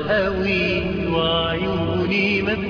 قوي وعيوني ما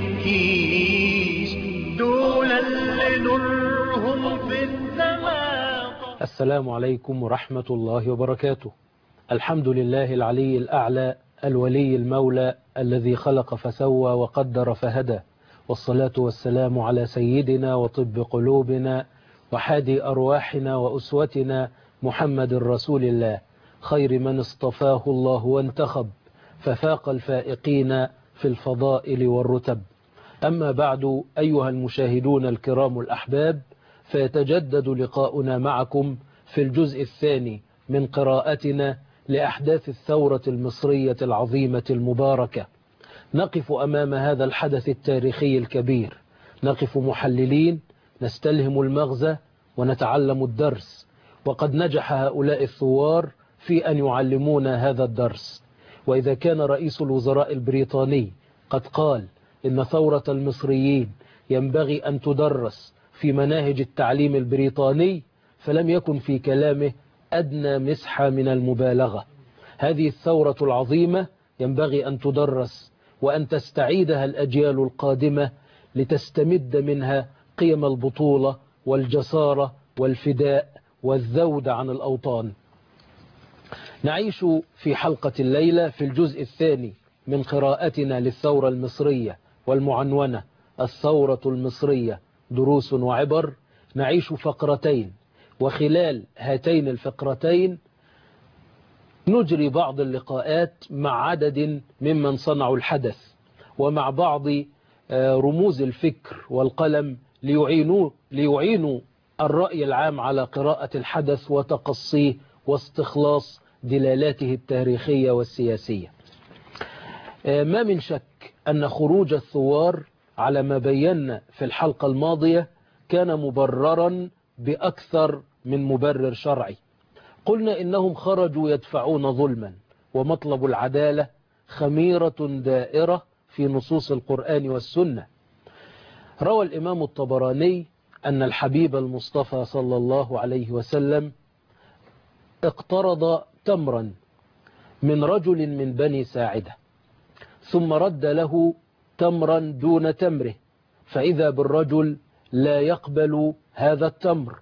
بتبكيش، دول اللي نورهم في السماء. السلام عليكم ورحمة الله وبركاته. الحمد لله العلي الأعلى الولي المولى الذي خلق فسوى وقدر فهدى، والصلاة والسلام على سيدنا وطب قلوبنا وحادي أرواحنا وأسوتنا محمد رسول الله، خير من اصطفاه الله وانتخب، ففاق الفائقين في الفضائل والرتب. أما بعد، أيها المشاهدون الكرام الأحباب، فيتجدد لقاؤنا معكم في الجزء الثاني من قراءتنا لأحداث الثورة المصرية العظيمة المباركة. نقف أمام هذا الحدث التاريخي الكبير، نقف محللين، نستلهم المغزى ونتعلم الدرس، وقد نجح هؤلاء الثوار في أن يعلمونا هذا الدرس. وإذا كان رئيس الوزراء البريطاني قد قال إن ثورة المصريين ينبغي أن تدرس في مناهج التعليم البريطاني، فلم يكن في كلامه أدنى مسحة من المبالغة. هذه الثورة العظيمة ينبغي أن تدرس وأن تستعيدها الأجيال القادمة لتستمد منها قيم البطولة والجسارة والفداء والذود عن الأوطان. نعيش في حلقة الليلة في الجزء الثاني من قراءتنا للثورة المصرية والمعنونة الثورة المصرية دروس وعبر. نعيش فقرتين، وخلال هاتين الفقرتين نجري بعض اللقاءات مع عدد ممن صنعوا الحدث ومع بعض رموز الفكر والقلم ليعينوا الرأي العام على قراءة الحدث وتقصيه واستخلاص دلالاته التاريخية والسياسية. ما من شك أن خروج الثوار على ما بينا في الحلقة الماضية كان مبررا بأكثر من مبرر شرعي. قلنا إنهم خرجوا يدفعون ظلما، ومطلب العدالة خميرة دائرة في نصوص القرآن والسنة. روى الإمام الطبراني أن الحبيب المصطفى صلى الله عليه وسلم اقترض تمرا من رجل من بني ساعدة، ثم رد له تمرا دون تمره، فإذا بالرجل لا يقبل هذا التمر،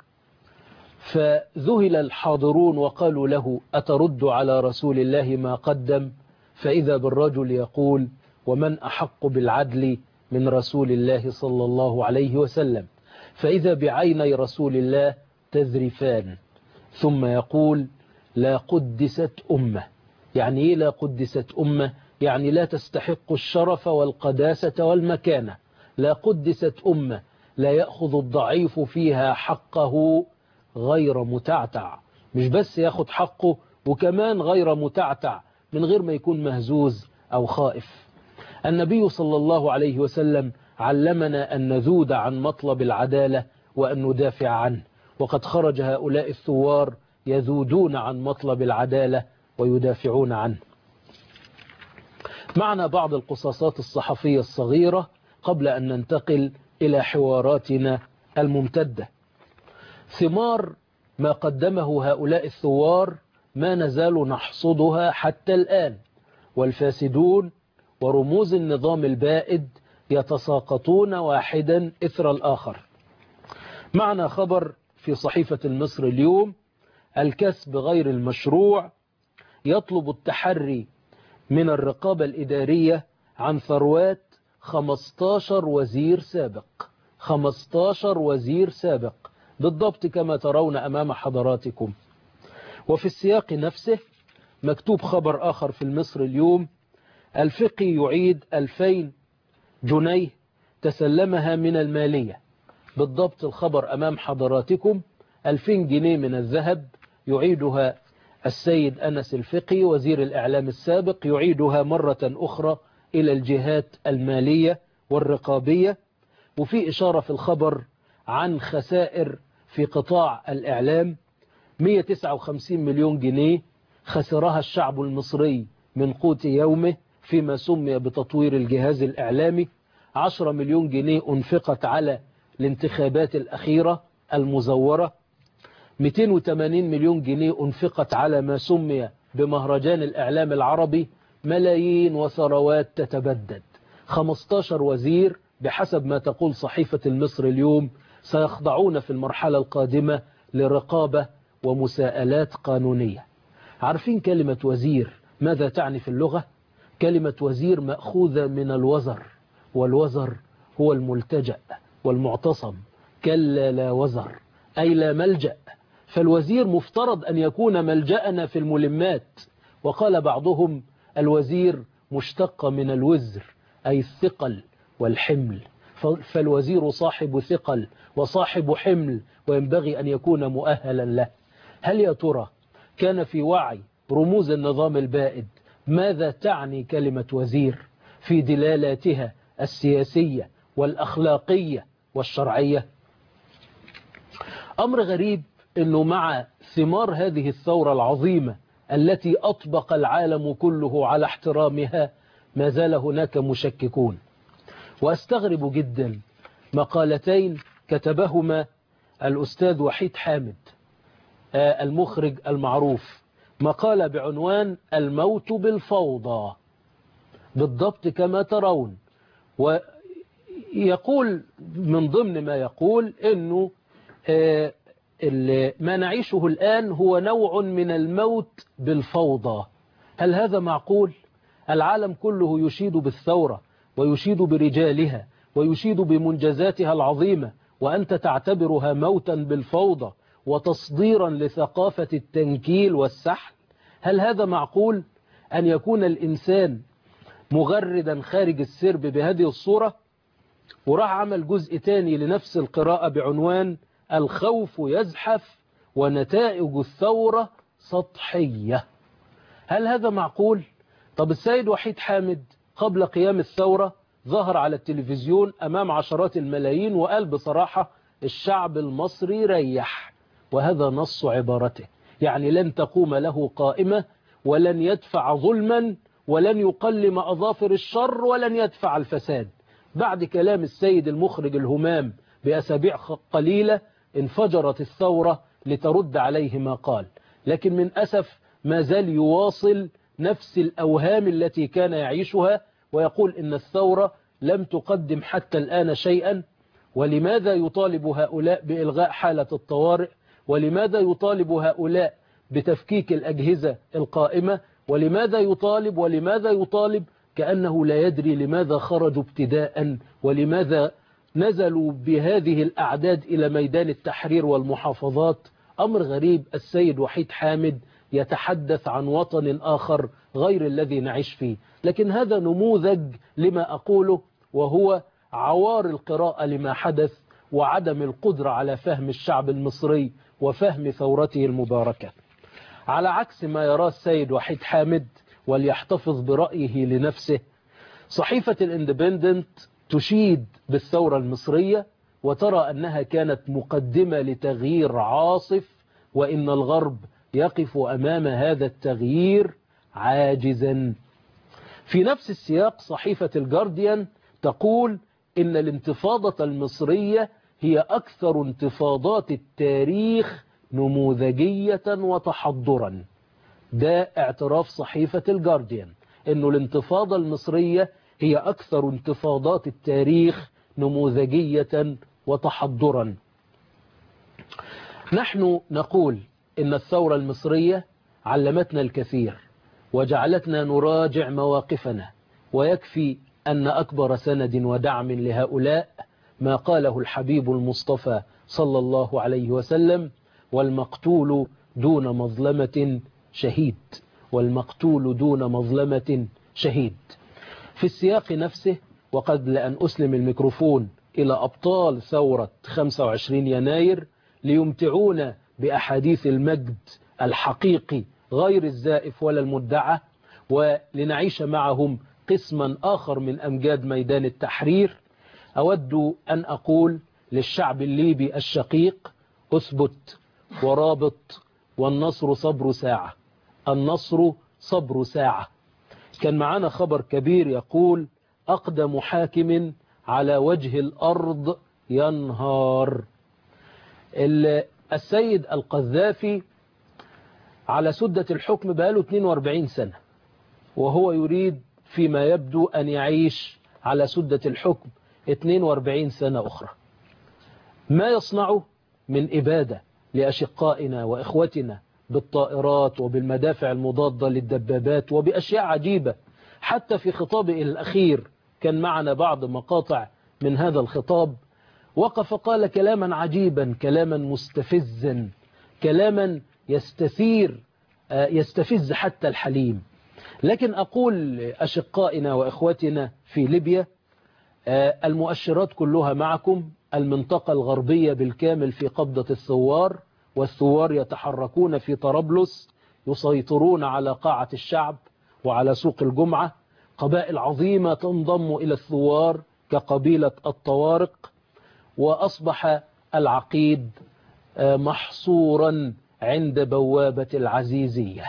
فذهل الحاضرون وقالوا له: أترد على رسول الله ما قدم؟ فإذا بالرجل يقول: ومن أحق بالعدل من رسول الله صلى الله عليه وسلم؟ فإذا بعيني رسول الله تذرفان، ثم يقول: لا قدست أمة. يعني إيه لا قدست أمة؟ يعني لا تستحق الشرف والقداسة والمكانة. لا قدست أمة لا يأخذ الضعيف فيها حقه غير متعتع، مش بس ياخد حقه وكمان غير متعتع، من غير ما يكون مهزوز أو خائف. النبي صلى الله عليه وسلم علمنا أن نذود عن مطلب العدالة وأن ندافع عنه، وقد خرج هؤلاء الثوار يذودون عن مطلب العدالة ويدافعون عنه. معنا بعض القصاصات الصحفية الصغيرة قبل أن ننتقل إلى حواراتنا الممتدة. ثمار ما قدمه هؤلاء الثوار ما نزال نحصدها حتى الآن، والفاسدون ورموز النظام البائد يتساقطون واحدا إثر الآخر. معنا خبر في صحيفة المصري اليوم: الكسب غير المشروع يطلب التحري من الرقابة الإدارية عن ثروات 15 وزير سابق. 15 وزير سابق بالضبط كما ترون أمام حضراتكم. وفي السياق نفسه مكتوب خبر آخر في المصري اليوم: الفقي يعيد 2000 جنيه تسلمها من المالية. بالضبط الخبر أمام حضراتكم: 2000 جنيه من الذهب يعيدها السيد أنس الفقي وزير الإعلام السابق، يعيدها مرة أخرى إلى الجهات المالية والرقابية. وفي إشارة في الخبر عن خسائر في قطاع الإعلام: 159 مليون جنيه خسرها الشعب المصري من قوت يومه فيما سمي بتطوير الجهاز الإعلامي. 10 مليون جنيه أنفقت على الانتخابات الأخيرة المزورة. 280 مليون جنيه أنفقت على ما سمي بمهرجان الإعلام العربي ملايين وثروات تتبدد. 15 وزير بحسب ما تقول صحيفة المصري اليوم سيخضعون في المرحلة القادمة لرقابة ومساءلات قانونية. عارفين كلمة وزير ماذا تعني في اللغة؟ كلمة وزير مأخوذة من الوزر، والوزر هو الملتجأ والمعتصم. كلا لا وزر أي لا ملجأ، فالوزير مفترض أن يكون ملجأنا في الملمات. وقال بعضهم الوزير مشتق من الوزر أي الثقل والحمل، فالوزير صاحب ثقل وصاحب حمل وينبغي أن يكون مؤهلا له. هل يا ترى كان في وعي رموز النظام البائد ماذا تعني كلمة وزير في دلالاتها السياسية والأخلاقية والشرعية؟ أمر غريب أنه مع ثمار هذه الثورة العظيمة التي أطبق العالم كله على احترامها ما زال هناك مشككون. وأستغرب جدا مقالتين كتبهما الأستاذ وحيد حامد المخرج المعروف، مقالة بعنوان الموت بالفوضى، بالضبط كما ترون. ويقول من ضمن ما يقول أنه ما نعيشه الآن هو نوع من الموت بالفوضى. هل هذا معقول؟ العالم كله يشيد بالثورة ويشيد برجالها ويشيد بمنجزاتها العظيمة، وأنت تعتبرها موتا بالفوضى وتصديرا لثقافة التنكيل والسحل؟ هل هذا معقول أن يكون الإنسان مغردا خارج السرب بهذه الصورة؟ وراح عمل جزء تاني لنفس القراءة بعنوان الخوف يزحف ونتائج الثورة سطحية. هل هذا معقول؟ طب السيد وحيد حامد قبل قيام الثورة ظهر على التلفزيون أمام عشرات الملايين وقال بصراحة الشعب المصري ريح، وهذا نص عبارته، يعني لن تقوم له قائمة ولن يدفع ظلما ولن يقلم أظافر الشر ولن يدفع الفساد. بعد كلام السيد المخرج الهمام بأسابيع قليلة انفجرت الثورة لترد عليه ما قال، لكن من أسف ما زال يواصل نفس الأوهام التي كان يعيشها ويقول إن الثورة لم تقدم حتى الآن شيئا. ولماذا يطالب هؤلاء بإلغاء حالة الطوارئ؟ ولماذا يطالب هؤلاء بتفكيك الأجهزة القائمة؟ ولماذا يطالب كأنه لا يدري لماذا خرجوا ابتداء ولماذا نزلوا بهذه الأعداد إلى ميدان التحرير والمحافظات. أمر غريب. السيد وحيد حامد يتحدث عن وطن آخر غير الذي نعيش فيه، لكن هذا نموذج لما أقوله، وهو عوار القراءة لما حدث وعدم القدرة على فهم الشعب المصري وفهم ثورته المباركة. على عكس ما يراه السيد وحيد حامد وليحتفظ برأيه لنفسه، صحيفة الاندبندنت تشيد بالثورة المصرية وترى أنها كانت مقدمة لتغيير عاصف، وإن الغرب يقف أمام هذا التغيير عاجزا. في نفس السياق صحيفة الجارديان تقول إن الانتفاضة المصرية هي أكثر انتفاضات التاريخ نموذجية وتحضرا. ده اعتراف صحيفة الجارديان إنه الانتفاضة المصرية هي أكثر انتفاضات التاريخ نموذجية وتحضرا. نحن نقول إن الثورة المصرية علمتنا الكثير وجعلتنا نراجع مواقفنا، ويكفي أن أكبر سند ودعم لهؤلاء ما قاله الحبيب المصطفى صلى الله عليه وسلم: والمقتول دون مظلمة شهيد، والمقتول دون مظلمة شهيد. في السياق نفسه، وقبل أن أسلم الميكروفون إلى أبطال ثورة 25 يناير ليمتعونا بأحاديث المجد الحقيقي غير الزائف ولا المدعى، ولنعيش معهم قسما آخر من أمجاد ميدان التحرير، أود أن أقول للشعب الليبي الشقيق: أثبت ورابط، والنصر صبر ساعة، النصر صبر ساعة. كان معنا خبر كبير يقول: أقدم حاكم على وجه الأرض ينهار. السيد القذافي على سدة الحكم بقاله 42 سنة، وهو يريد فيما يبدو أن يعيش على سدة الحكم 42 سنة أخرى. ما يصنعه من إبادة لأشقائنا وإخوتنا بالطائرات وبالمدافع المضادة للدبابات وبأشياء عجيبة. حتى في خطابه الأخير كان معنا بعض مقاطع من هذا الخطاب، وقف قال كلاما عجيبا، كلاما مستفزا، كلاما يستفز حتى الحليم. لكن أقول لأشقائنا وإخوتنا في ليبيا المؤشرات كلها معكم، المنطقة الغربية بالكامل في قبضة الثوار، والثوار يتحركون في طرابلس، يسيطرون على قاعة الشعب وعلى سوق الجمعة. قبائل عظيمة تنضم إلى الثوار كقبيلة الطوارق، وأصبح العقيد محصورا عند بوابة العزيزية.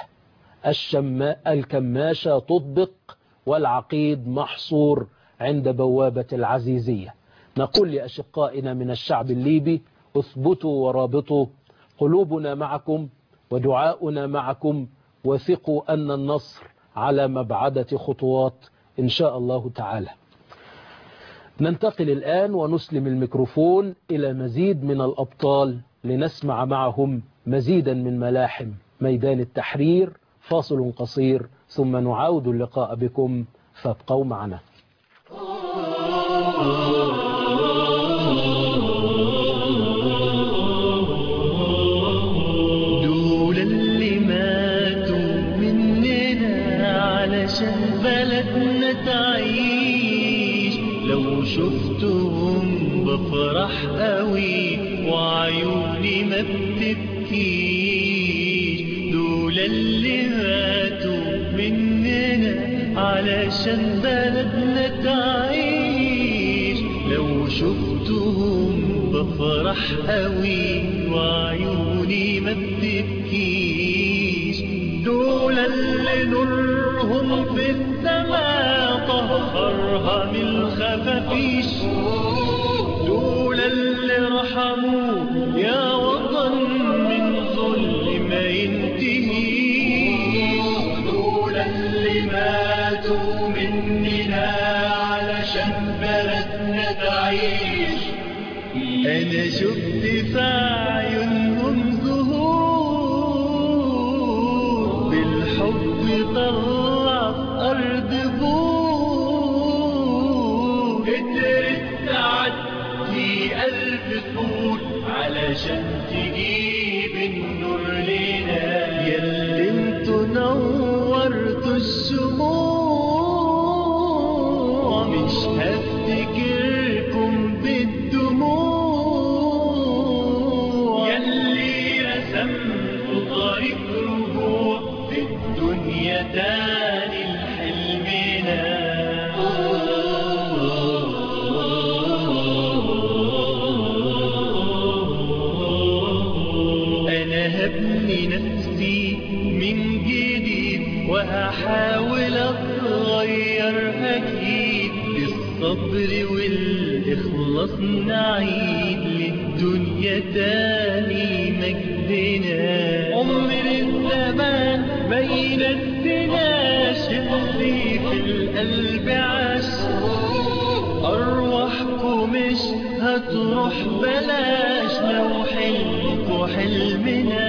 الكماشة تطبق والعقيد محصور عند بوابة العزيزية. نقول لأشقائنا من الشعب الليبي اثبتوا ورابطوا، قلوبنا معكم ودعاؤنا معكم، وثقوا أن النصر على مبعدة خطوات إن شاء الله تعالى. ننتقل الآن ونسلم الميكروفون إلى مزيد من الأبطال لنسمع معهم مزيدا من ملاحم ميدان التحرير. فاصل قصير ثم نعاود اللقاء بكم، فابقوا معنا. دول اللي ماتوا مننا علشان بلدنا تعيش، لو شفتهم بفرح قوي وعيوني ما بتبكيش. دول اللي ماتوا مننا علشان بلدنا تعيش، لو شفتهم بفرح قوي وعيوني ما بتبكيش. دول اللي نورهم في السماء طهرها من الخفافيش، دول اللي رحموا يا وطن من ظلم ما ينتهيش. دول اللي ماتوا مننا علشان بلدنا تعيش. أنا شفت في عيونهم زهور بالحب طلع أرض بور، قدرت تعدي 1000 سور علشان تجيب النور لنا. ياللي انتوا نورتوا الشموع مش هفتكركم بالدموع. ياللي رسمتوا طريق رجوع في الدنيا تاني لحلمنا. أنا هبني نفسي من جديد وهحاول أتغير أكيد، بالصبر والإخلاص نعيد للدنيا تاني مجدنا. عمر الزمان ما ينسيناش اللي في القلب عاش، أرواحكم مش هتروح بلاش لو حلمكوا حلمنا.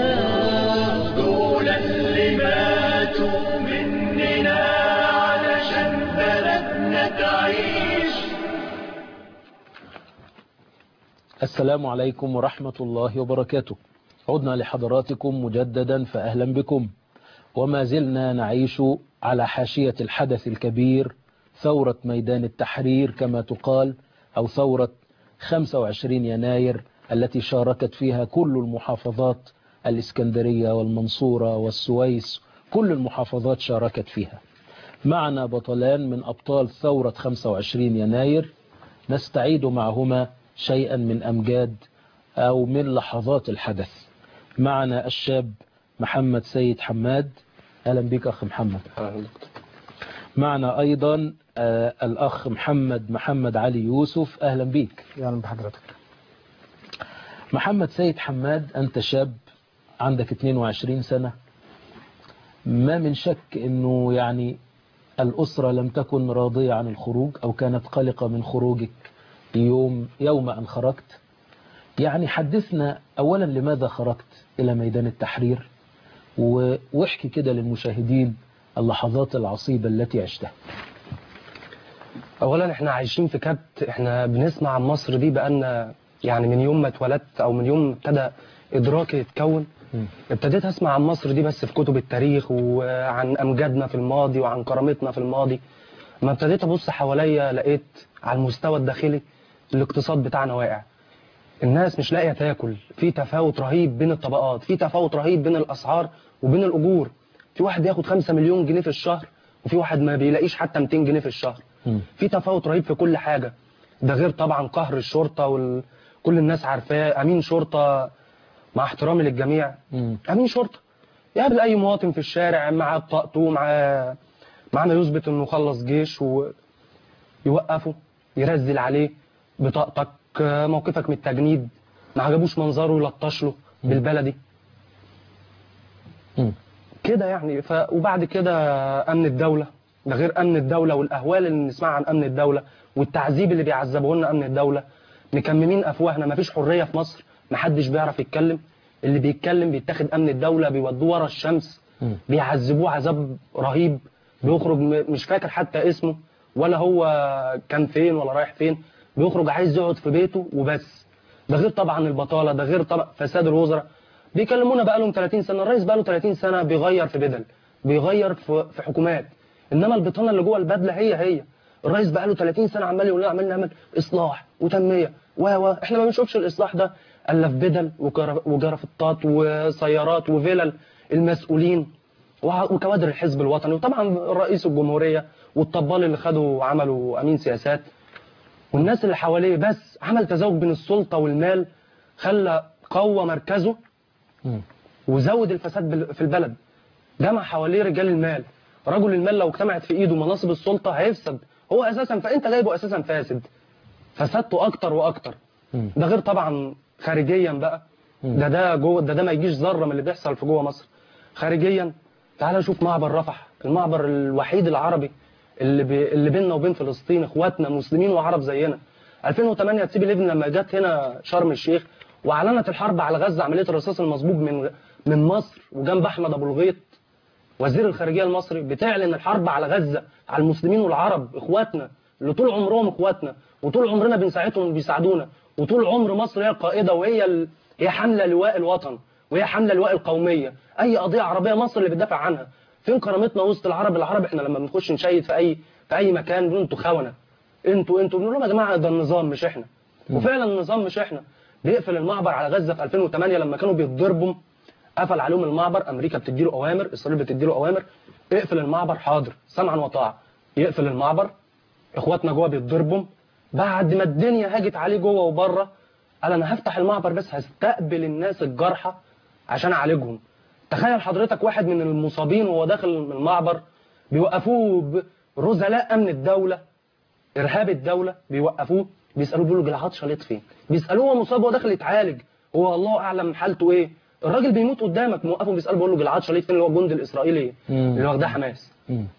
دول اللي ماتوا مننا علشان بلدنا تعيش. السلام عليكم ورحمة الله وبركاته. عدنا لحضراتكم مجددا فأهلا بكم، وما زلنا نعيش على حاشية الحدث الكبير، ثورة ميدان التحرير كما تقال، أو ثورة 25 يناير التي شاركت فيها كل المحافظات، الإسكندرية والمنصورة والسويس، كل المحافظات شاركت فيها. معنا بطلان من أبطال ثورة 25 يناير نستعيد معهما شيئا من أمجاد أو من لحظات الحدث. معنا الشاب محمد سيد حماد. أهلا بك أخ محمد. معنا أيضا الأخ محمد علي يوسف. أهلا بك. أهلا بحضرتك. محمد سيد حماد، أنت شاب عندك 22 سنة، ما من شك أنه يعني الأسرة لم تكن راضية عن الخروج أو كانت قلقة من خروجك يوم أن خرجت. يعني حدثنا أولا لماذا خرجت إلى ميدان التحرير، واحكي كده للمشاهدين اللحظات العصيبة التي عشتها. اولا احنا عايشين في كبت، احنا بنسمع عن مصر دي بقالنا يعني من يوم ما اتولدت او من يوم ما ابتدى ادراكي يتكون. ابتديت اسمع عن مصر دي بس في كتب التاريخ وعن امجادنا في الماضي وعن كرامتنا في الماضي. ما ابتديت ابص حواليا لقيت على المستوى الداخلي الاقتصاد بتاعنا واقع، الناس مش لاقيه تاكل، في تفاوت رهيب بين الطبقات، في تفاوت رهيب بين الاسعار وبين الاجور. في واحد بياخد 5 مليون جنيه في الشهر وفي واحد ما بيلاقيش حتى 200 جنيه في الشهر. في تفاوت رهيب في كل حاجه. ده غير طبعا قهر الشرطه كل الناس عارفاه. امين شرطه مع احترامي للجميع، امين شرطه يقابل اي مواطن في الشارع معاه بطاقته معانا يثبت انه خلص جيش ويوقفه يرزل عليه بطاقتك، موقفك من التجنيد، ما عجبوش منظره يلطش له بالبلدي كده يعني. وبعد كده امن الدوله، ده غير امن الدوله والاهوال اللي بنسمعها عن امن الدوله والتعذيب اللي بيعذبوه لنا امن الدوله. مكممين افواهنا، ما فيش حريه في مصر، ما حدش بيعرف يتكلم. اللي بيتكلم بيتاخد امن الدوله بيودوه ورا الشمس، بيعذبوه عذاب رهيب. بيخرج مش فاكر حتى اسمه ولا هو كان فين ولا رايح فين، بيخرج عايز يقعد في بيته وبس. ده غير طبعا البطاله، ده غير طبعا فساد الوزراء. بيكلمونا بقى لهم 30 سنه، الرئيس بقى له 30 سنه بيغير في بدل، بيغير في حكومات، انما البطانه اللي جوه البدله هي. الرئيس بقى له 30 سنه عمال يقول لنا عمال نعمل اصلاح وتنميه احنا ما بنشوفش الاصلاح ده الا في بدل وجرافطات وسيارات وفلل المسؤولين وكوادر الحزب الوطني، وطبعا رئيس الجمهوريه والطبال اللي خدوا عملوا امين سياسات والناس اللي حواليه. بس عمل تزاوج بين السلطه والمال، خلى قوى مركزه وزود الفساد في البلد. جمع حواليه رجال المال. رجل المال لو اجتمعت في ايده مناصب السلطه هيفسد هو اساسا، فانت جايبه اساسا فاسد، فسادته اكتر واكتر. ده غير طبعا خارجيا بقى، ده جوه، ده ما يجيش ذره من اللي بيحصل في جوه مصر. خارجيا تعال نشوف معبر رفح، المعبر الوحيد العربي اللي بيننا وبين فلسطين، اخواتنا مسلمين وعرب زينا. 2008 تسيب ليبن لما جت هنا شرم الشيخ واعلنت الحرب على غزه، عمليه الرصاص المصبوب من مصر، وجنب احمد ابو الغيط وزير الخارجيه المصري بتعلن الحرب على غزه، على المسلمين والعرب اخواتنا اللي طول عمرهم اخواتنا وطول عمرنا بنساعدهم وبيساعدونا، وطول عمر مصر هي القائده هي حامله لواء الوطن وهي حامله لواء القوميه. اي قضيه عربيه مصر اللي بتدافع عنها. فين كرامتنا وسط العرب احنا لما بنخش نشيد في اي مكان بنقول انتوا خونه، انتوا بنقول لهم يا جماعه ده النظام مش احنا. وفعلا النظام مش احنا. بيقفل المعبر على غزه في 2008 لما كانوا بيتضربوا، قفل عليهم المعبر. امريكا بتدي له اوامر، اسرائيل بتدي له اوامر، اقفل المعبر، حاضر سمعا وطاعه. يقفل المعبر، اخواتنا جوه بيتضربوا، بعد ما الدنيا هاجت عليه جوه وبره قال انا هفتح المعبر بس هستقبل الناس الجرحى عشان اعالجهم. تخيل حضرتك واحد من المصابين وهو داخل المعبر بيوقفوه رزلاء امن الدوله، ارهاب الدوله، بيوقفوه بيسالوه بيقولوا جلعاد شليط فين؟ بيسالوه هو مصاب وهو داخل يتعالج، هو الله اعلم حالته ايه. الراجل بيموت قدامك موقفه بيساله بيقول له جلعاد شليط فين، اللي هو الجندي الاسرائيلي اللي واخداه حماس.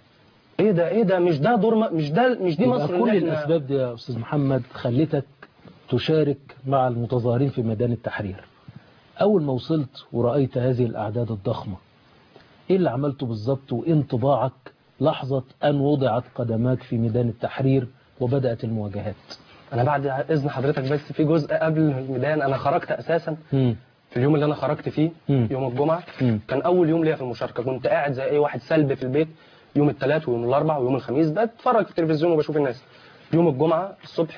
ايه ده مش ده دور مش دي مصر. كل الاسباب دي يا استاذ محمد خلتك تشارك مع المتظاهرين في ميدان التحرير. اول ما وصلت ورأيت هذه الاعداد الضخمة، ايه اللي عملته بالظبط وايه انطباعك لحظة ان وضعت قدماك في ميدان التحرير وبدأت المواجهات؟ انا بعد اذن حضرتك بس في جزء قبل الميدان. انا خرجت اساسا في اليوم اللي انا خرجت فيه يوم الجمعة، كان اول يوم ليا في المشاركة. كنت قاعد زي اي واحد سلبي في البيت يوم الثلاث ويوم الاربع ويوم الخميس بتفرج في التلفزيون وبشوف الناس. يوم الجمعة الصبح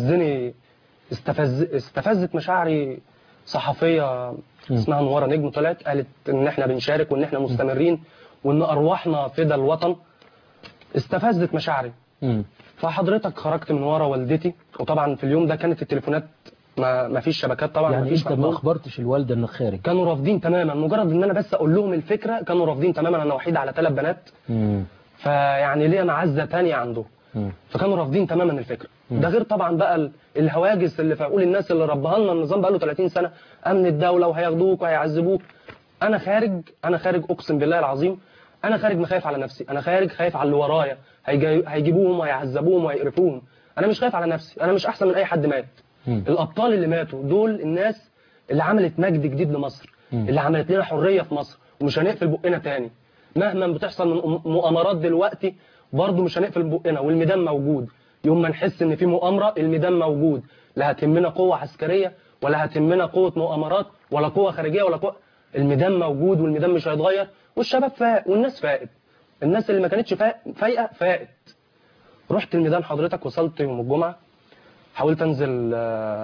استفزت مشاعري صحفية اسمها نوارة نجم، طلعت قالت ان احنا بنشارك وان احنا مستمرين وان ارواحنا فدا الوطن. استفزت مشاعري. فحضرتك خرجت من ورا والدتي، وطبعا في اليوم ده كانت التليفونات ما فيش شبكات طبعا. يعني ما فيش انت ما اخبرتش الوالده انك خارج؟ كانوا رافضين تماما، مجرد ان انا بس اقول لهم الفكره كانوا رافضين تماما. انا وحيد على 3 بنات، فيعني ليا معزه ثانيه عندهم، فكانوا رافضين تماما الفكره. ده غير طبعا بقى الهواجس اللي في عقول الناس اللي ربها لنا النظام بقى له 30 سنه، امن الدوله وهياخدوك وهيعذبوك. انا خارج اقسم بالله العظيم انا خارج مخايف على نفسي، انا خارج خايف على اللي ورايا، هيجيبوهم وهيعذبوهم وهيقرفوهم. انا مش خايف على نفسي، انا مش احسن من اي حد مات. الابطال اللي ماتوا دول الناس اللي عملت مجد جديد لمصر، اللي عملت لنا حريه في مصر، ومش هنقفل بقنا تاني. مهما بتحصل من مؤامرات دلوقتي برضه مش هنقفل بقنا، والميدان موجود. يوم ما نحس ان في مؤامره الميدان موجود، لا هتهمنا قوه عسكريه ولا هتهمنا قوه مؤامرات ولا قوه خارجيه ولا قوه. الميدان موجود والميدان مش هيتغير، والشباب فاق والناس فاقت. الناس اللي ما كانتش فايقه فاقت. رحت الميدان حضرتك، وصلت يوم الجمعه، حاولت انزل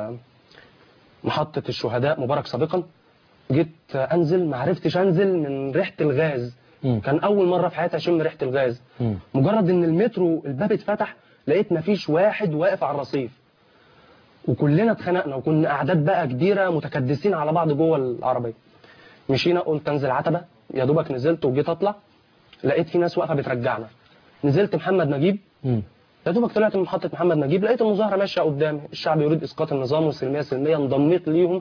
محطه الشهداء مبارك سابقا. جيت انزل ما عرفتش انزل من ريحه الغاز. كان اول مره في حياتي اشم ريحه الغاز. مجرد ان المترو الباب اتفتح لقيت مفيش واحد واقف على الرصيف، وكلنا اتخنقنا، وكنا اعداد بقى كبيره متكدسين على بعض جوه العربيه. مشينا، قلت انزل عتبه، يا دوبك نزلت وجيت اطلع لقيت في ناس واقفه بترجعنا. نزلت محمد نجيب، يا دوبك طلعت من محطه محمد نجيب لقيت المظاهره ماشيه قدامي، الشعب يريد اسقاط النظام والسلميه سلميه. انضميت ليهم.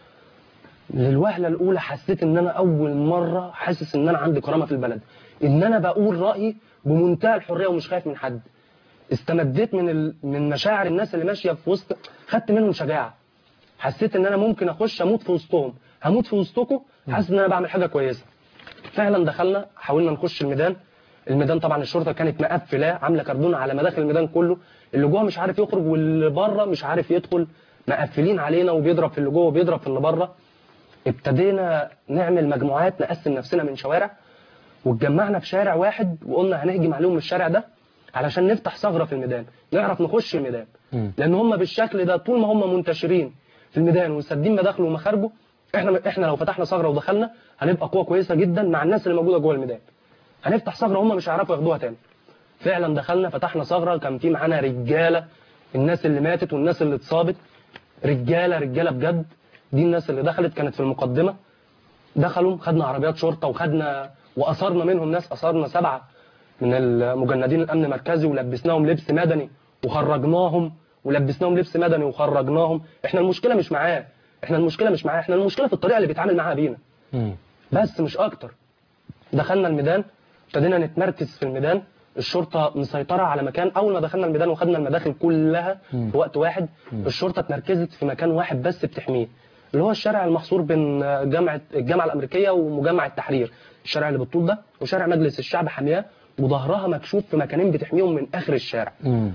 للوهله الاولى حسيت ان انا اول مره حاسس ان انا عندي كرامه في البلد، ان انا بقول رايي بمنتهى الحريه ومش خايف من حد. استمديت من مشاعر الناس اللي ماشيه في وسط، خدت منهم شجاعه. حسيت ان انا ممكن اخش اموت في وسطهم، هموت في وسطكم، حاسس ان انا بعمل حاجه كويسه. فعلا دخلنا، حاولنا نخش الميدان. الميدان طبعا الشرطه كانت مقفله، عامله كردون على مداخل الميدان كله، اللي جوه مش عارف يخرج واللي بره مش عارف يدخل، مقفلين علينا، وبيضرب في اللي جوه وبيضرب في اللي بره. ابتدينا نعمل مجموعات، نقسم نفسنا من شوارع، واتجمعنا في شارع واحد، وقلنا هنهجم عليهم من الشارع ده علشان نفتح ثغره في الميدان، نعرف نخش الميدان. لان هم بالشكل ده طول ما هم منتشرين في الميدان وسادين مداخله ومخارجه، احنا لو فتحنا ثغره ودخلنا هنبقى قوه كويسه جدا مع الناس اللي موجوده جوه الميدان. هنفتح ثغره هم مش هيعرفوا ياخدوها تاني. فعلا دخلنا فتحنا ثغره، كان في معانا رجاله، الناس اللي ماتت والناس اللي اتصابت رجاله بجد. دي الناس اللي دخلت كانت في المقدمه. دخلوا، خدنا عربيات شرطه واثرنا منهم ناس، اثرنا 7 من المجندين الامن المركزي، ولبسناهم لبس مدني وخرجناهم، ولبسناهم لبس مدني وخرجناهم. احنا المشكله مش معاه، احنا المشكله في الطريقه اللي بيتعامل معاها بينا، بس مش اكتر. دخلنا الميدان، ابتدينا نتمركز في الميدان. الشرطه مسيطره على مكان. اول ما دخلنا الميدان وخدنا المداخل كلها في وقت واحد، الشرطه اتمركزت في مكان واحد بس بتحميه، اللي هو الشارع المحصور بين الجامعه الامريكيه ومجمع التحرير. الشارع اللي بالطول ده وشارع مجلس الشعب حامياه، وظهرها مكشوف في مكانين بتحميهم من اخر الشارع.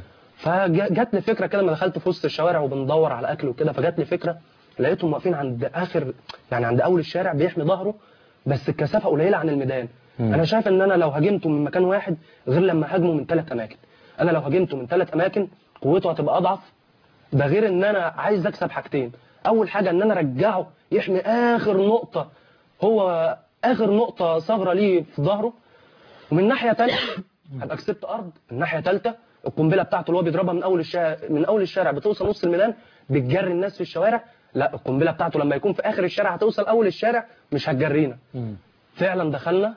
فجات لي فكره كده لما دخلت في وسط الشوارع وبندور على اكل وكده، فجات لي فكره، لقيتهم واقفين عند عند اول الشارع بيحمي ظهره، بس الكثافه قليله عن الميدان. انا شايف ان انا لو هاجمته من مكان واحد غير لما هاجمه من 3 اماكن. انا لو هاجمته من 3 اماكن قوته هتبقى اضعف. ده غير ان انا عايز اكسب حاجتين. اول حاجه ان انا ارجعه يحمي اخر نقطه، هو اخر نقطه ثغره ليه في ظهره، ومن ناحيه ثانيه هبقى كسبت ارض. الناحيه ثالثه القنبله بتاعته اللي هو بيضربها من اول الشارع بتوصل نص الميدان بتجري الناس في الشوارع، لا القنبله بتاعته لما يكون في اخر الشارع هتوصل اول الشارع مش هتجرينا. فعلا دخلنا،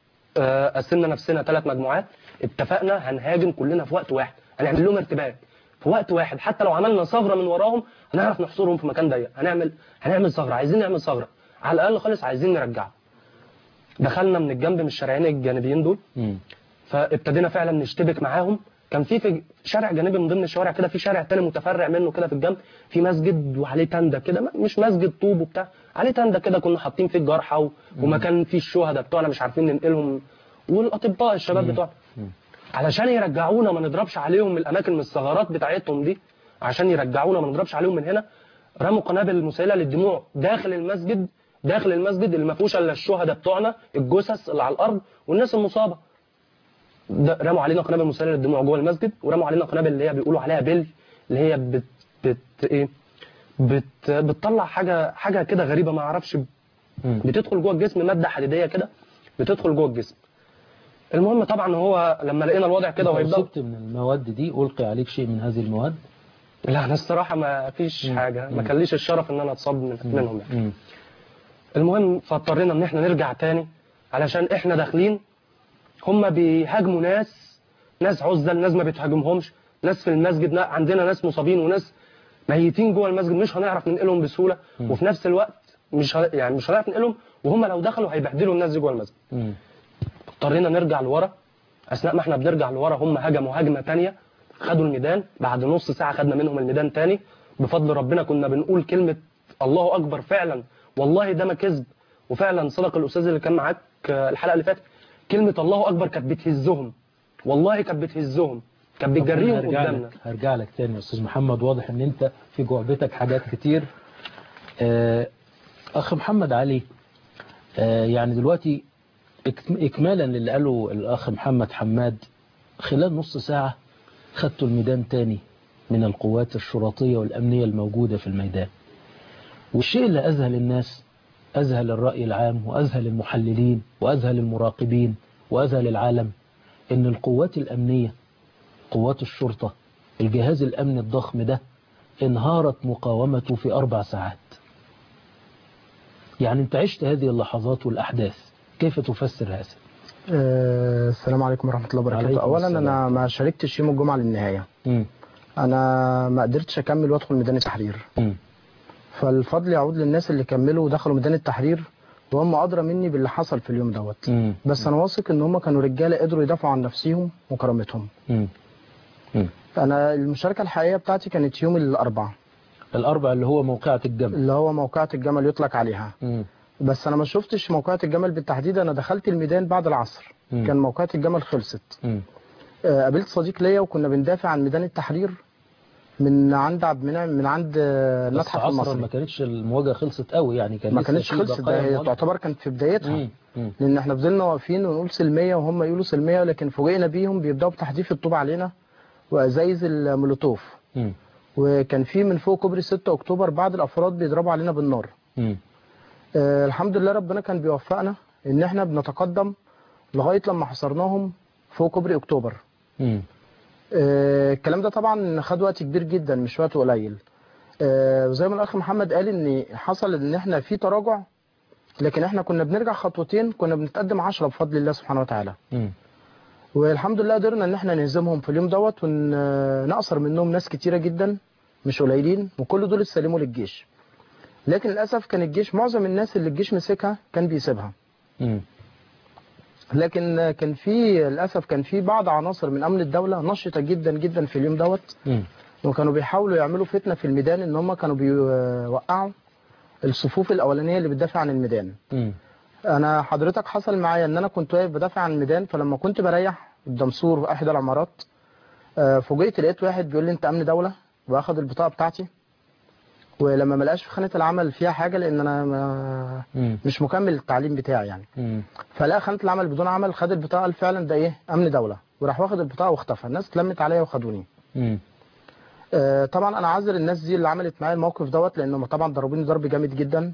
قسمنا نفسنا 3 مجموعات، اتفقنا هنهاجم كلنا في وقت واحد، هنعمل لهم ارتباك في وقت واحد. حتى لو عملنا ثغره من وراهم هنعرف نحصرهم في مكان ضيق. هنعمل ثغره، عايزين نعمل ثغره على الاقل خالص، عايزين نرجعه. دخلنا من الجنب، من الشارعين الجانبيين دول، فابتدينا فعلا نشتبك معاهم. كان في شارع جانبي من ضمن الشوارع كده، في شارع تاني متفرع منه كده في الجنب، في مسجد وعليه تندة كده، مش مسجد طوب وبتاع، عليه تندة كده كنا حاطين فيه الجرحى ومكان فيه الشهداء بتوعنا مش عارفين ننقلهم، والاطباء الشباب بتوعنا، علشان يرجعونا ما نضربش عليهم من الاماكن، من الثغرات بتاعتهم دي، عشان يرجعونا ما نضربش عليهم من هنا. رموا قنابل مسيله للدموع داخل المسجد اللي ما فيهوش الا الشهداء بتوعنا، الجثث اللي على الارض والناس المصابه. رموا علينا قنابل مسيله للدموع جوه المسجد، ورموا علينا قنابل اللي هي بيقولوا عليها بيل، اللي هي بتطلع حاجه كده غريبه ما اعرفش، بتدخل جوه الجسم، ماده حديديه كده بتدخل جوه الجسم. المهم طبعا هو لما لقينا الوضع كده وهيبدا، أصبت من المواد دي؟ ألقي عليك شيء من هذه المواد؟ لا انا الصراحه ما فيش حاجه، ما كان ليش الشرف ان انا اتصاب منهم يعني. المهم فاضطرينا ان احنا نرجع تاني، علشان احنا داخلين هم بيهاجموا ناس عزل، ناس ما بتهاجمهمش، ناس في المسجد، عندنا ناس مصابين وناس ميتين جوه المسجد مش هنعرف ننقلهم بسهوله، وفي نفس الوقت مش هنعرف ننقلهم، وهم لو دخلوا هيبهدلوا الناس دي جوه المسجد. اضطرينا نرجع لورا. اثناء ما احنا بنرجع لورا هم هجموا هجمه ثانيه، خدوا الميدان. بعد نص ساعه خدنا منهم الميدان ثاني بفضل ربنا. كنا بنقول كلمه الله اكبر فعلا، والله ده ما كذب، وفعلا صدق الاستاذ اللي كان معاك الحلقه اللي فاتت. كلمه الله اكبر كانت بتهزهم، والله كانت بتهزهم، كانت بتجريهم قدامنا. هرجع لك تاني يا استاذ محمد، واضح ان انت في جعبتك حاجات كتير. اخ محمد علي، يعني دلوقتي اكمالا للي قاله الاخ محمد حماد، خلال نص ساعة خدتوا الميدان تاني من القوات الشرطية والامنية الموجودة في الميدان. والشيء اللي اذهل الناس، اذهل الرأي العام واذهل المحللين واذهل المراقبين واذهل العالم، ان القوات الامنية، قوات الشرطة، الجهاز الامني الضخم ده انهارت مقاومته في 4 ساعات. يعني انت عشت هذه اللحظات والأحداث، كيف تفسر هذا؟ السلام عليكم ورحمة الله وبركاته. أولا أنا ما شاركتش يوم الجمعة للنهاية. أنا ما قدرتش أكمل وأدخل ميدان التحرير. فالفضل يعود للناس اللي كملوا ودخلوا ميدان التحرير، وهم أدرى مني باللي حصل في اليوم دوت. بس أنا واثق إن هم كانوا رجالة قدروا يدافعوا عن نفسهم وكرامتهم. أنا المشاركة الحقيقية بتاعتي كانت يوم الأربعاء. الأربعاء اللي هو موقعة الجمل، اللي هو موقعة الجمل يطلق عليها. بس أنا ما شفتش موقعة الجمل بالتحديد. أنا دخلت الميدان بعد العصر. كان موقعة الجمل خلصت. قابلت صديق ليا وكنا بندافع عن ميدان التحرير من عند عبد المنعم، من عند المتحف المصري. ما كانتش المواجهة خلصت قوي يعني، كان ما كانتش خلصت، ده هي تعتبر كانت في بدايتها. لأن احنا فضلنا واقفين ونقول سلمية وهم يقولوا سلمية، لكن فوجئنا بيهم بيبدأوا بتحديف الطوب علينا وأزايز المولوتوف. وكان في من فوق كوبري 6 أكتوبر بعض الأفراد بيضربوا علينا بالنار. الحمد لله ربنا كان بيوفقنا إن احنا بنتقدم لغاية لما حصرناهم فوق كوبري أكتوبر. الكلام ده طبعا خد وقت كبير جدا، مش وقت قليل. وزي ما الأخ محمد قال إن حصل إن احنا في تراجع، لكن احنا كنا بنرجع خطوتين كنا بنتقدم 10 بفضل الله سبحانه وتعالى. والحمد لله قدرنا ان احنا نهزمهم في اليوم دوت، ونقصر منهم ناس كتيرة جدا مش قليلين، وكل دول اتسلموا للجيش. لكن للأسف كان الجيش معظم الناس اللي الجيش مسكها كان بيسيبها. لكن كان في للأسف كان في بعض عناصر من أمن الدولة نشطة جدا جدا في اليوم دوت، وكانوا بيحاولوا يعملوا فتنة في الميدان، ان هم كانوا بيوقعوا الصفوف الأولانية اللي بتدافع عن الميدان. انا حضرتك حصل معايا ان انا كنت واقف بدافع عن الميدان، فلما كنت بريح قدام سور في احدى العمارات فوجئت لقيت واحد بيقول لي انت امن دوله، واخد البطاقه بتاعتي، ولما ما لقاش في خانه العمل فيها حاجه لان انا مش مكمل التعليم بتاعي يعني. فلقى خانه العمل بدون عمل، خد البطاقه قال فعلا ده ايه امن دوله، وراح واخد البطاقه واختفى. الناس اتلمت عليا وخدوني. طبعا انا عذر الناس دي اللي عملت معايا الموقف دوت، لانهم طبعا ضربوني ضرب جامد جدا.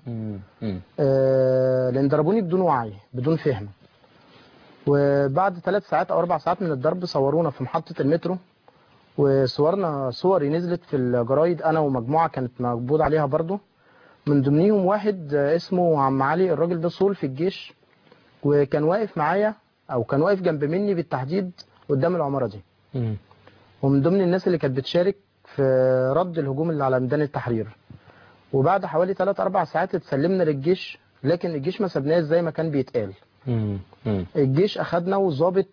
لان ضربوني بدون وعي بدون فهم. وبعد 3 ساعات او 4 ساعات من الضرب صورونا في محطة المترو، وصورنا صوري نزلت في الجرايد انا ومجموعة كانت مقبوض عليها برضو، من ضمنهم واحد اسمه عم علي. الراجل ده صول في الجيش، وكان واقف معايا او كان واقف جنب مني بالتحديد قدام العمارة دي. ومن ضمن الناس اللي كانت بتشارك في رد الهجوم اللي على ميدان التحرير. وبعد حوالي 3-4 ساعات اتسلمنا للجيش، لكن الجيش ما سابناش زي ما كان بيتقال. الجيش اخدنا، والظابط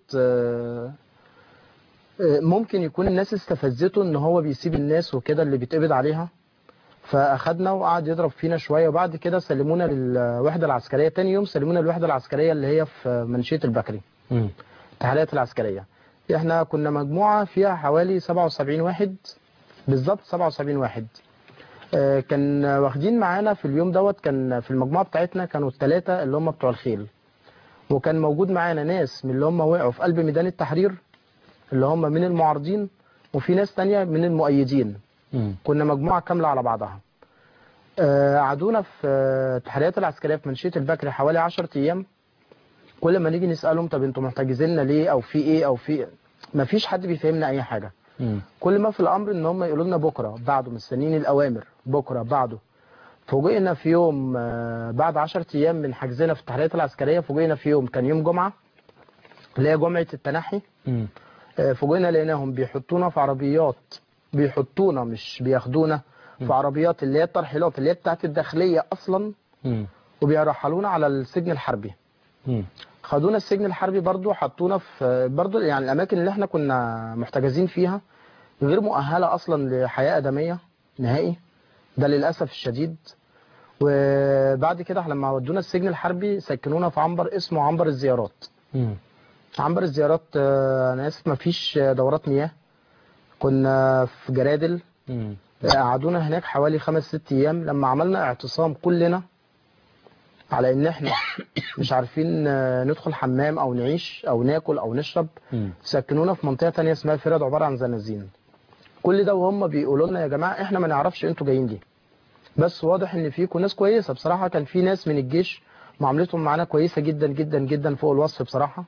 ممكن يكون الناس استفزته ان هو بيسيب الناس وكده اللي بيتقبض عليها، فاخدنا وقعد يضرب فينا شويه، وبعد كده سلمونا للوحده العسكريه. تاني يوم سلمونا للوحده العسكريه اللي هي في منشيه البكري، التحاليات العسكريه. احنا كنا مجموعه فيها حوالي 77 واحد بالظبط، 77 واحد. كان واخدين معانا في اليوم دوت، كان في المجموعه بتاعتنا كانوا ال3 اللي هم بتوع الخيل، وكان موجود معانا ناس من اللي هم وقعوا في قلب ميدان التحرير اللي هم من المعارضين، وفي ناس تانية من المؤيدين. كنا مجموعة كاملة على بعضها. قعدونا في التحاليات العسكرية في منشية البكري حوالي 10 أيام. كل ما نيجي نسألهم طب انتوا محتجزيننا ليه او في ايه او في، ما فيش حد بيفهمنا اي حاجة. كل ما في الامر ان هم يقولوا لنا بكرة بعده، مستنيين الاوامر بكرة بعده. فوجئنا في يوم بعد 10 ايام من حجزنا في التحاليات العسكرية، فوجئنا في يوم كان يوم جمعة اللي هي جمعة التنحي. فوجئنا لقيناهم بيحطونا في عربيات، بيحطونا مش بياخدونا، في عربيات اللي هي الترحيلات اللي هي بتاعت الداخلية اصلا، وبيرحلونا على السجن الحربي. خدونا السجن الحربي برضو، حطونا في برضو يعني الاماكن اللي احنا كنا محتجزين فيها غير مؤهله اصلا لحياه ادميه نهائي، ده للاسف الشديد. وبعد كده لما ودونا السجن الحربي سكنونا في عنبر اسمه عنبر الزيارات. عنبر الزيارات انا اسف مفيش دورات مياه، كنا في جرادل. قعدونا هناك حوالي 5-6 ايام. لما عملنا اعتصام كلنا على ان احنا مش عارفين ندخل حمام او نعيش او ناكل او نشرب، سكنونا في منطقه تانية اسمها الفرد، عباره عن زنازين. كل ده وهم بيقولوا لنا يا جماعه احنا ما نعرفش انتوا جايين ليه، بس واضح ان فيكم ناس كويسه. بصراحه كان في ناس من الجيش معاملتهم معانا كويسه جدا جدا جدا فوق الوصف بصراحه.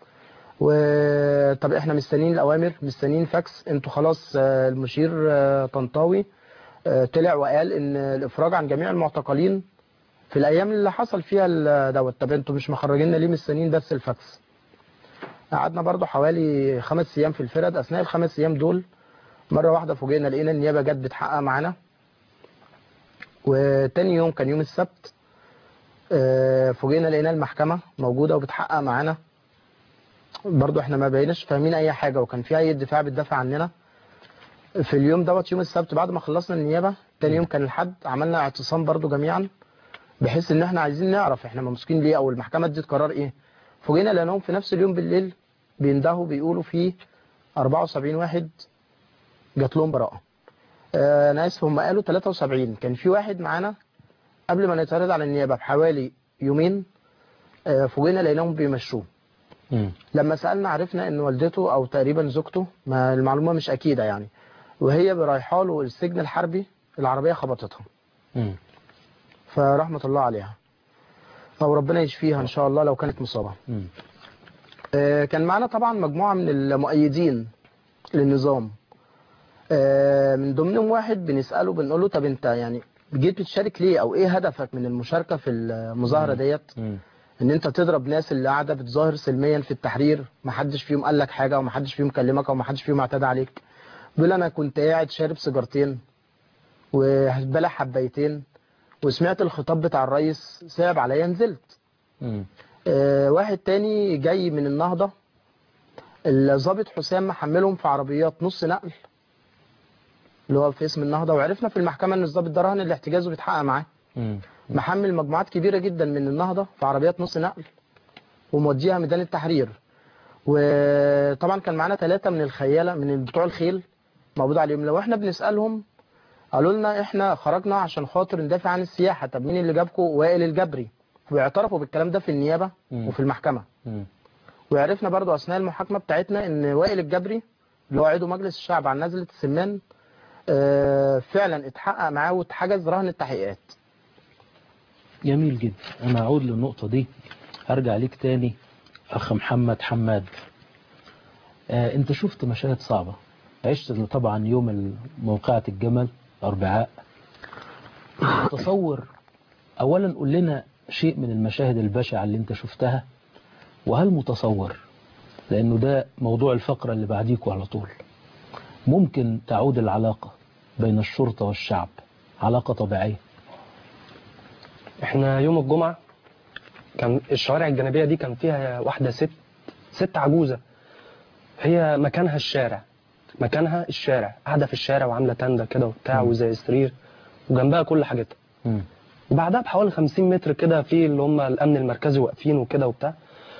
طب احنا مستنيين الاوامر، مستنيين فاكس. انتوا خلاص المشير طنطاوي طلع وقال ان الافراج عن جميع المعتقلين في الايام اللي حصل فيها دوت. طب انتوا مش مخرجيننا ليه؟ مستنيين بس الفاكس. قعدنا برضو حوالي 5 ايام في الفرد. اثناء ال5 ايام دول مره واحده فوجئنا لقينا النيابه جت بتحقق معانا. وتاني يوم كان يوم السبت فوجئنا لقينا المحكمه موجوده وبتحقق معانا. برضو احنا ما بقيناش فاهمين اي حاجه، وكان في اي دفاع بتدافع عننا. في اليوم دوت يوم السبت بعد ما خلصنا النيابه، تاني يوم كان الحد، عملنا اعتصام برضو جميعا بحيث ان احنا عايزين نعرف احنا ممسوكين ليه او المحكمه ادت قرار ايه. فوجئنا لانهم في نفس اليوم بالليل بيندهوا بيقولوا في 74 واحد جات لهم براءه. انا اسف هم قالوا 73. كان في واحد معانا قبل ما نتعرض على النيابه بحوالي يومين فوجئنا لقيناهم بيمشوه. لما سالنا عرفنا ان والدته او تقريبا زوجته، ما المعلومه مش اكيده يعني، وهي رايحه له السجن الحربي العربيه خبطتها. فرحمه الله عليها او ربنا يشفيها ان شاء الله لو كانت مصابه. كان معانا طبعا مجموعه من المؤيدين للنظام. من ضمنهم واحد بنساله بنقول له طب انت يعني جيت بتشارك ليه او ايه هدفك من المشاركه في المظاهره ديت؟ ان انت تضرب ناس اللي قاعده بتظاهر سلميا في التحرير، ما حدش فيهم قال لك حاجه وما حدش فيهم كلمك وما حدش فيهم اعتدى عليك. بيقول انا كنت قاعد شارب سيجارتين وبلع حبايتين وسمعت الخطاب بتاع الرئيس صعب عليا نزلت. واحد تاني جاي من النهضه، الضابط حسام محملهم في عربيات نص نقل اللي هو في اسم النهضه، وعرفنا في المحكمه ان الضابط ده رهن الاحتجاز وبيتحقق معاه. محمل مجموعات كبيره جدا من النهضه في عربيات نص نقل وموديها ميدان التحرير. وطبعا كان معانا 3 من الخياله من بتوع الخيل موجود عليهم. لو احنا بنسالهم قالوا لنا احنا خرجنا عشان خاطر ندافع عن السياحه. طب مين اللي جابكم؟ وائل الجبري. واعترفوا بالكلام ده في النيابه وفي المحكمه. وعرفنا برضو اثناء المحاكمه بتاعتنا ان وائل الجبري اللي هو عضو مجلس الشعب عن نزله السمان فعلا اتحقق معاه واتحجز رهن التحقيقات. جميل جدا. انا هعود للنقطه دي، هرجع ليك تاني اخ محمد حماد. انت شفت مشاهد صعبه، عشت طبعا يوم موقعة الجمل الاربعاء. تصور اولا قول لنا شيء من المشاهد البشعه اللي انت شفتها، وهل متصور لانه ده موضوع الفقره اللي بعديكوا على طول ممكن تعود العلاقه بين الشرطه والشعب علاقه طبيعيه؟ احنا يوم الجمعة كان الشوارع الجانبية دي كان فيها واحدة ست عجوزة، هي مكانها الشارع، قاعدة في الشارع وعاملة تندة كده وبتاع وزي سرير وجنبها كل حاجتها. وبعدها بحوالي 50 متر كده في اللي هم الأمن المركزي واقفين وكده وبتاع،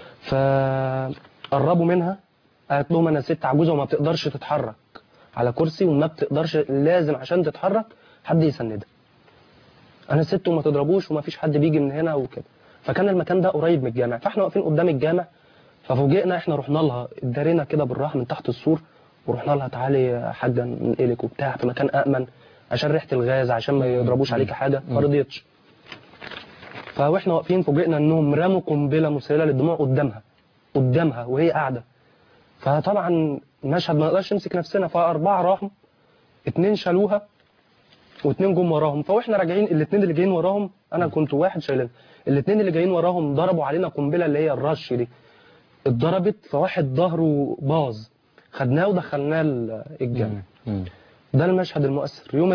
فقربوا منها قالت لهم أنا ست عجوزة وما بتقدرش تتحرك على كرسي وما بتقدرش، لازم عشان تتحرك حد يسندها. انا ست وما تضربوش وما فيش حد بيجي من هنا وكده. فكان المكان ده قريب من الجامع، فاحنا واقفين قدام الجامع. ففوجئنا احنا رحنا لها اتدارينا كده بالراحه من تحت السور ورحنا لها تعالي يا حاجه ننقلك وبتاع في مكان امن عشان ريحه الغاز عشان ما يضربوش عليك حاجه. ما رضيتش. فاحنا واقفين فوجئنا انهم رموا قنبله مسيله للدموع قدامها وهي قاعده. فطبعا المشهد ما نقدرش نمسك نفسنا، فاربعه راحوا 2 شالوها و2 جم وراهم. فاحنا راجعين الاثنين اللي جايين وراهم انا كنت واحد شايلين، الاثنين اللي جايين وراهم ضربوا علينا قنبله اللي هي الرش دي اتضربت، فواحد ظهره باظ خدناه ودخلناه الجامع. ده المشهد المؤثر. يوم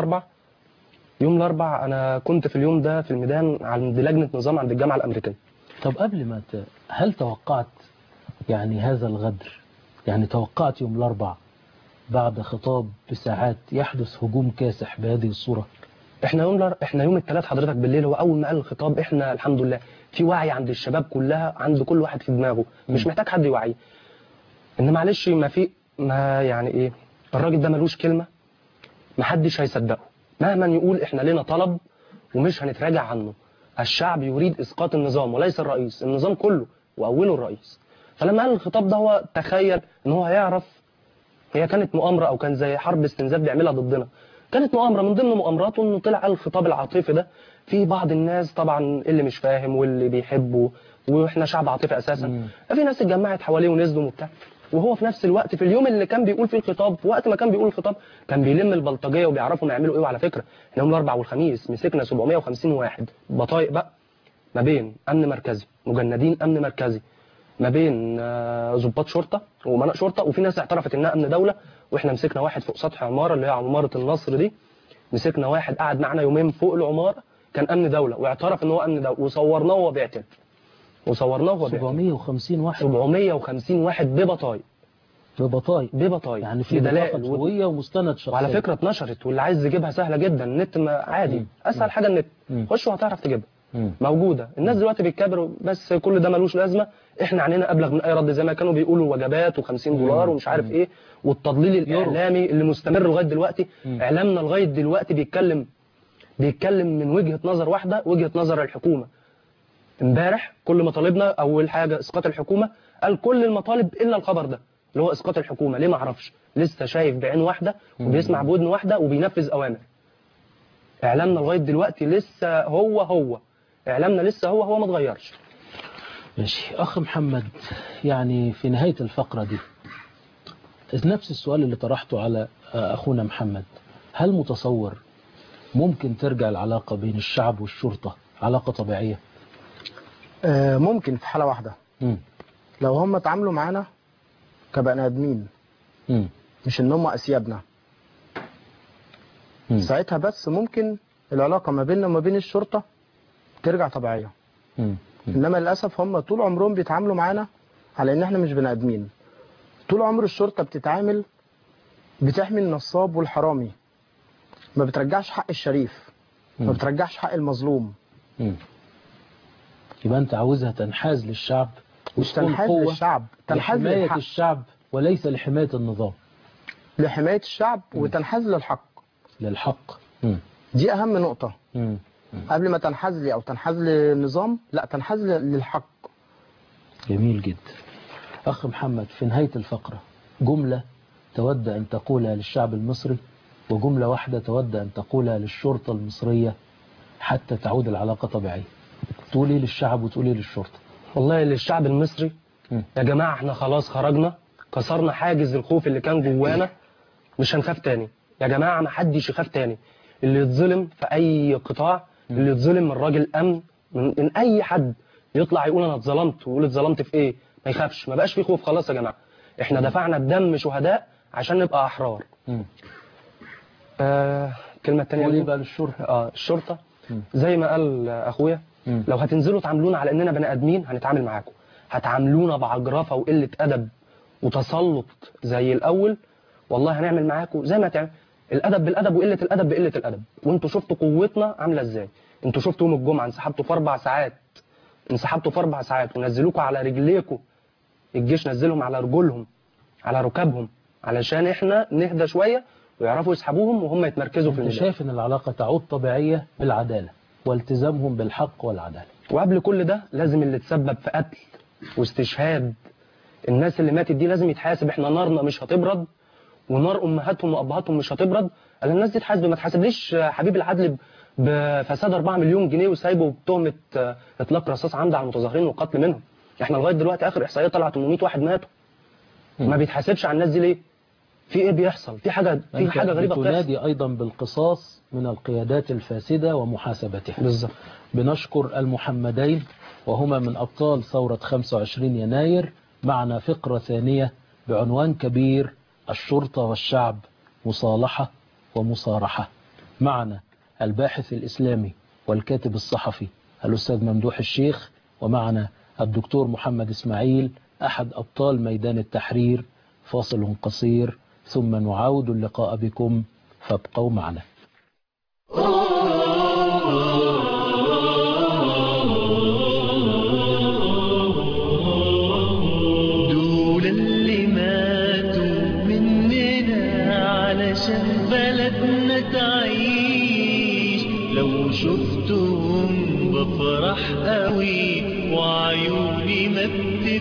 الاربع انا كنت في اليوم ده في الميدان عند لجنه نظام عند الجامعه الامريكيه. طب قبل ما هل توقعت يعني هذا الغدر؟ يعني توقعت يوم الأربع بعد خطاب بساعات يحدث هجوم كاسح بهذه الصورة؟ احنا يوم الثلاث حضرتك بالليل، هو اول ما قال الخطاب احنا الحمد لله في وعي عند الشباب كلها، عند كل واحد في دماغه، مش محتاج حد يوعيه. ان معلش ما يعني ايه، الراجل ده ملوش كلمه، ما حدش هيصدقه مهما يقول احنا لنا طلب ومش هنتراجع عنه. الشعب يريد اسقاط النظام وليس الرئيس، النظام كله واوله الرئيس. فلما قال الخطاب ده هو تخيل ان هو هيعرف هي كانت مؤامره او كان زي حرب استنزاف بيعملها ضدنا. كانت مؤامره من ضمن مؤامراته انه طلع قال الخطاب العاطفي ده. في بعض الناس طبعا اللي مش فاهم واللي بيحبه، واحنا شعب عاطفي اساسا، ففي ناس اتجمعت حواليه ونزلوا وبتاع. وهو في نفس الوقت في اليوم اللي كان بيقول فيه الخطاب، في وقت ما كان بيقول الخطاب كان بيلم البلطجيه وبيعرفوا يعملوا ايه. وعلى فكره احنا يوم الاربعاء والخميس مسكنا 750 واحد بطايق بقى، ما بين امن مركزي، مجندين امن مركزي، ما بين ضباط شرطه ومناء شرطه، وفي ناس اعترفت انها امن دوله. واحنا مسكنا واحد فوق سطح عماره اللي هي عماره النصر دي، مسكنا واحد قعد معنا يومين فوق العماره كان امن دوله واعترف ان هو امن دوله، وصورناه وهو بيعترف. 750 واحد 750 واحد ببطايق يعني في بطاقة هوية ومستند شخصي. وعلى فكره اتنشرت، واللي عايز يجيبها سهله جدا، النت عادي، اسهل حاجه النت، خش وهتعرف تجيبها. موجوده. الناس دلوقتي بيتكبروا، بس كل ده ملوش لازمه. احنا عنينا ابلغ من اي رد، زي ما كانوا بيقولوا وجبات و50 دولار ومش عارف ايه، والتضليل الاعلامي اللي مستمر لغايه دلوقتي. اعلامنا لغايه دلوقتي بيتكلم من وجهه نظر واحده، وجهه نظر الحكومه. امبارح كل مطالبنا اول حاجه اسقاط الحكومه، قال كل المطالب الا الخبر ده اللي هو اسقاط الحكومه. ليه؟ ما اعرفش، لسه شايف بعين واحده وبيسمع بودن واحده وبينفذ اوامر. اعلامنا لغايه دلوقتي لسه هو اعلامنا لسه هو ما اتغيرش. ماشي. اخ محمد، يعني في نهايه الفقره دي نفس السؤال اللي طرحته على اخونا محمد، هل متصور ممكن ترجع العلاقه بين الشعب والشرطه علاقه طبيعيه؟ ممكن في حاله واحده، لو هم اتعاملوا معانا كبني ادمين، مش ان هم اسيادنا. ساعتها بس ممكن العلاقه ما بيننا وما بين الشرطه ترجع طبيعيه. انما للاسف هم طول عمرهم بيتعاملوا معانا على ان احنا مش بني ادمين. طول عمر الشرطه بتحمي النصاب والحرامي، ما بترجعش حق الشريف، ما بترجعش حق المظلوم. يبقى انت عاوزها تنحاز للشعب، مش تنحاز للشعب، تنحاز لحماية الشعب وليس لحماية النظام، لحماية الشعب وتنحاز للحق. دي أهم نقطة. قبل ما تنحاز لي أو تنحاز للنظام، لا، تنحاز للحق. جميل جدا. أخ محمد، في نهاية الفقرة جملة تود أن تقولها للشعب المصري، وجملة واحدة تود أن تقولها للشرطة المصرية حتى تعود العلاقة طبيعية. تقولي للشعب وتقولي للشرطة. والله للشعب المصري، يا جماعة احنا خلاص خرجنا، كسرنا حاجز الخوف اللي كان جوانا، مش هنخاف تاني. يا جماعة ما حدش يخاف تاني. اللي يتظلم في أي قطاع، اللي يتظلم من راجل أمن، من أي حد يطلع يقول أنا اتظلمت، ويقول اتظلمت في إيه، ما يخافش. ما بقاش في خوف خلاص يا جماعة. احنا دفعنا بدم شهداء عشان نبقى أحرار. كلمة تانية قولي بقى للشرطة. الشرطة زي ما قال أخويا، لو هتنزلوا تعاملونا على إننا بني آدمين هنتعامل معاكم. هتعاملونا بعجرفة وقلة أدب وتسلط زي الأول، والله هنعمل معاكم زي ما تعمل. الأدب بالأدب وقلة الأدب بقلة الأدب. وانتوا شفتوا قوتنا عاملة ازاي. انتوا شفتوا يوم الجمعة انسحبتوا في 4 ساعات، ونزلوكوا على رجليكم. الجيش نزلهم على رجولهم، على ركابهم، علشان احنا نهدى شوية ويعرفوا يسحبوهم وهم يتمركزوا في الميدان. شايف ان العلاقة تعود طبيعية بالعدالة والتزامهم بالحق والعدالة. وقبل كل ده لازم اللي تسبب في قتل واستشهاد الناس اللي ماتت دي لازم يتحاسب. احنا نارنا مش هتبرد، ونار امهاتهم وابهاتهم مش هتبرد. قال الناس دي تحاسب. ما تحاسبليش حبيب العدل بفساد 4 مليون جنيه وسايبه بتهمه اطلاق رصاص عمد على المتظاهرين والقتل منهم. احنا لغايه دلوقتي اخر احصائيه طلعت 800 واحد ماتوا. ما بيتحاسبش على الناس دي ليه؟ في ايه بيحصل؟ في حاجه غريبه بتحصل. تنادي ايضا بالقصاص من القيادات الفاسده ومحاسبتها. بالظبط. بنشكر المحمدين وهما من ابطال ثوره 25 يناير. معنا فقره ثانيه بعنوان كبير: الشرطه والشعب مصالحه ومصارحه. معنا الباحث الاسلامي والكاتب الصحفي الاستاذ ممدوح الشيخ، ومعنا الدكتور محمد إسماعيل أحد أبطال ميدان التحرير. فاصل قصير ثم نعود اللقاء بكم، فابقوا معنا. دول اللي ماتوا مننا علشان بلدنا تعيش، لو شفتهم بفرح قوي وعيوني ما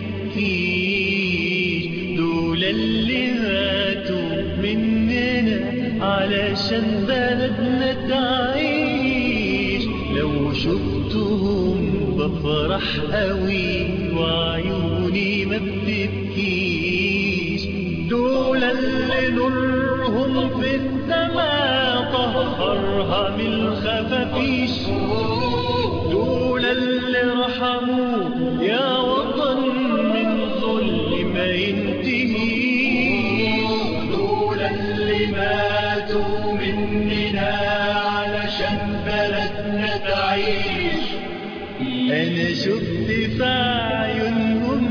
بتبكيش. دول اللي ماتوا مننا علشان بلدنا تعيش، لو شفتهم بفرح قوي وعيوني ما بتبكيش. دول اللي نورهم في السماء طهرها من الخفافيش، دول اللي رحموا يا وطن من ظلم ما ينتهيش. دول اللي ماتوا مننا علشان بلدنا تعيش. أنا شفت في عيونهم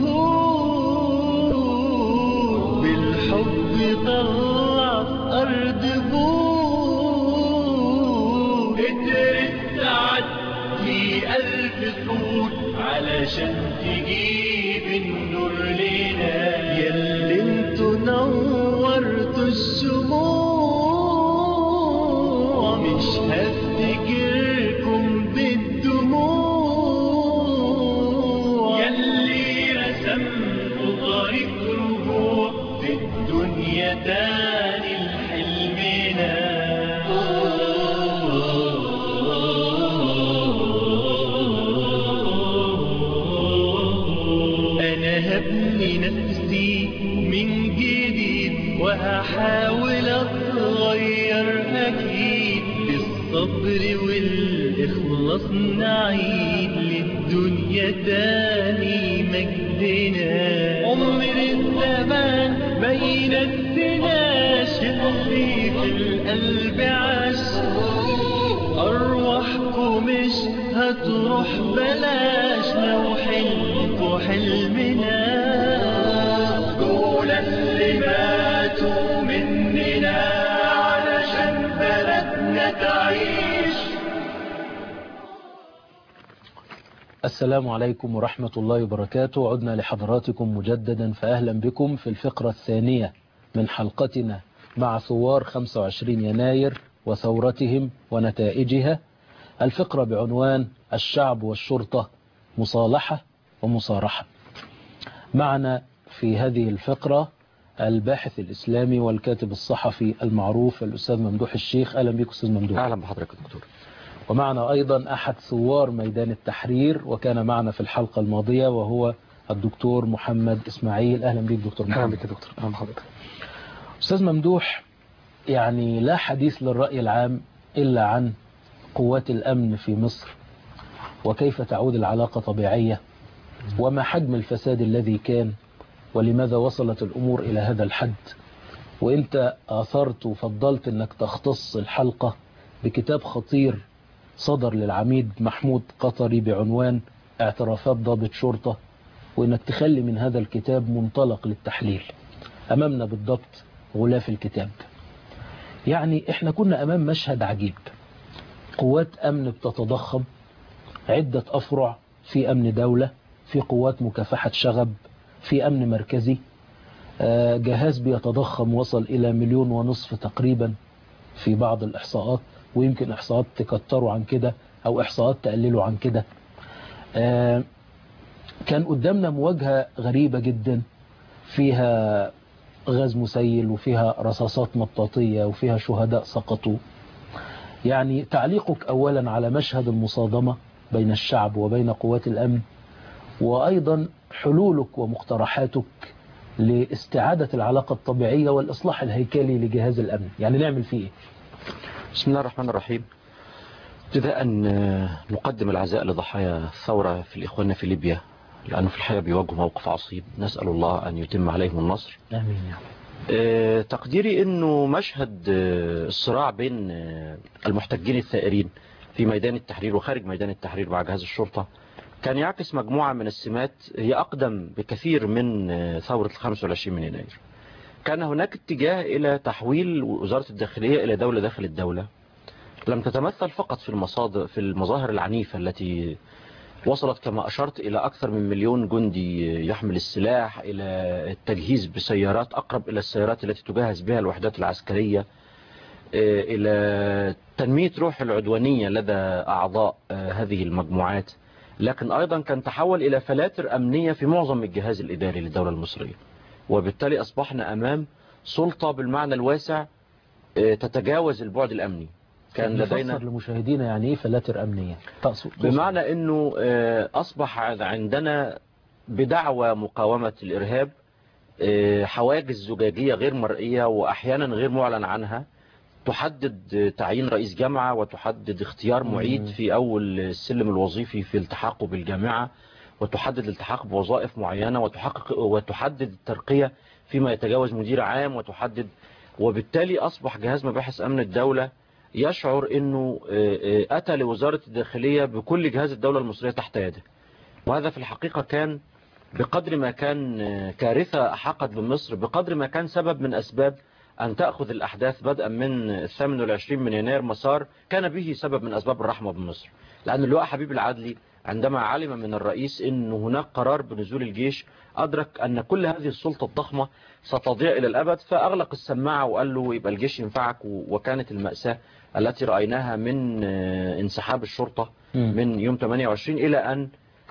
زهور بالحب طلعت أرض بور، قدرت تعدي 1000 سور علشان تجيب النور لنا. ياللي انتوا نورتوا الشموع مش هفتكركم بالدموع. ياللي رسمتوا طريق رجوع في الدنيا تاني لحلمنا. أنا هبني نفسي من جديد وهحاول أتغير أكيد، بالصبر والإخلاص نعيد للدنيا تاني مجدنا. عمر الزمان ما ينسيناش اللي في القلب عاش، أرواحكم مش هتروح بلاش لو حلمكوا حلمنا. دول اللي ماتوا مننا علشان بلدنا تعيش. السلام عليكم ورحمة الله وبركاته. عدنا لحضراتكم مجددا، فأهلا بكم في الفقرة الثانية من حلقتنا مع ثوار 25 يناير وثورتهم ونتائجها. الفقرة بعنوان الشعب والشرطة مصالحة ومصارحة. معنا في هذه الفقرة الباحث الإسلامي والكاتب الصحفي المعروف الأستاذ ممدوح الشيخ. أهلا بك أستاذ ممدوح. أهلا بحضرتك دكتور. ومعنا أيضا أحد ثوار ميدان التحرير وكان معنا في الحلقة الماضية وهو الدكتور محمد إسماعيل. أهلا بك دكتور محمد. أهلا بك دكتور. أهلا بحضرتك. أستاذ ممدوح، يعني لا حديث للرأي العام إلا عن قوات الأمن في مصر وكيف تعود العلاقة طبيعية وما حجم الفساد الذي كان ولماذا وصلت الأمور إلى هذا الحد. وإنت آثرت وفضلت أنك تختص الحلقة بكتاب خطير صدر للعميد محمود قطري بعنوان اعترافات ضابط شرطة، وإنك تخلي من هذا الكتاب منطلق للتحليل. أمامنا بالضبط غلاف الكتاب. يعني إحنا كنا أمام مشهد عجيب، قوات أمن بتتضخم، عدة أفرع في أمن دولة، في قوات مكافحة شغب، في أمن مركزي، جهاز بيتضخم وصل إلى 1.5 مليون تقريبا في بعض الإحصاءات، ويمكن إحصاءات تكتروا عن كده أو إحصاءات تقللوا عن كده. كان قدامنا مواجهة غريبة جدا فيها غاز مسيل وفيها رصاصات مطاطية وفيها شهداء سقطوا. يعني تعليقك أولا على مشهد المصادمة بين الشعب وبين قوات الأمن، وأيضا حلولك ومقترحاتك لاستعادة العلاقة الطبيعية والإصلاح الهيكلي لجهاز الأمن. يعني نعمل فيه إيه؟ بسم الله الرحمن الرحيم. ابتداء نقدم العزاء لضحايا الثورة في الإخوان في ليبيا، لأنه في الحقيقة بيواجهوا موقف عصيب، نسأل الله أن يتم عليهم النصر. آمين. تقديري أنه مشهد الصراع بين المحتجين الثائرين في ميدان التحرير وخارج ميدان التحرير مع جهاز الشرطة كان يعكس مجموعة من السمات هي أقدم بكثير من ثورة 25 من يناير. كان هناك اتجاه إلى تحويل وزارة الداخلية إلى دولة داخل الدولة، لم تتمثل فقط في المظاهر العنيفة التي وصلت كما أشرت إلى أكثر من 1,000,000 جندي يحمل السلاح، إلى التجهيز بسيارات أقرب إلى السيارات التي تجهز بها الوحدات العسكرية، إلى تنمية روح العدوانية لدى أعضاء هذه المجموعات، لكن أيضا كان تحول إلى فلاتر أمنية في معظم الجهاز الإداري للدولة المصرية. وبالتالي أصبحنا أمام سلطة بالمعنى الواسع تتجاوز البعد الأمني. كان لدينا لمشاهدينا يعني إيه فلاتر أمنية؟ بمعنى أنه أصبح عندنا بدعوى مقاومة الإرهاب حواجز زجاجية غير مرئية وأحيانا غير معلن عنها، تحدد تعيين رئيس جامعة وتحدد اختيار معيد في أول السلم الوظيفي في التحاقه بالجامعة، وتحدد الالتحاق بوظائف معينة، وتحدد الترقية فيما يتجاوز مدير عام، وبالتالي أصبح جهاز مباحث أمن الدولة يشعر أنه أتى لوزارة الداخلية بكل جهاز الدولة المصرية تحت يده. وهذا في الحقيقة كان بقدر ما كان كارثة أحاقت بمصر، بقدر ما كان سبب من أسباب أن تأخذ الأحداث بدءا من 28 من يناير مسار كان به سبب من أسباب الرحمة بمصر. لأن اللواء حبيب العدلي عندما علم من الرئيس أن هناك قرار بنزول الجيش أدرك أن كل هذه السلطة الضخمة ستضيع إلى الأبد، فأغلق السماعة وقال له يبقى الجيش ينفعك. وكانت المأساة التي رأيناها من انسحاب الشرطة من يوم 28 إلى أن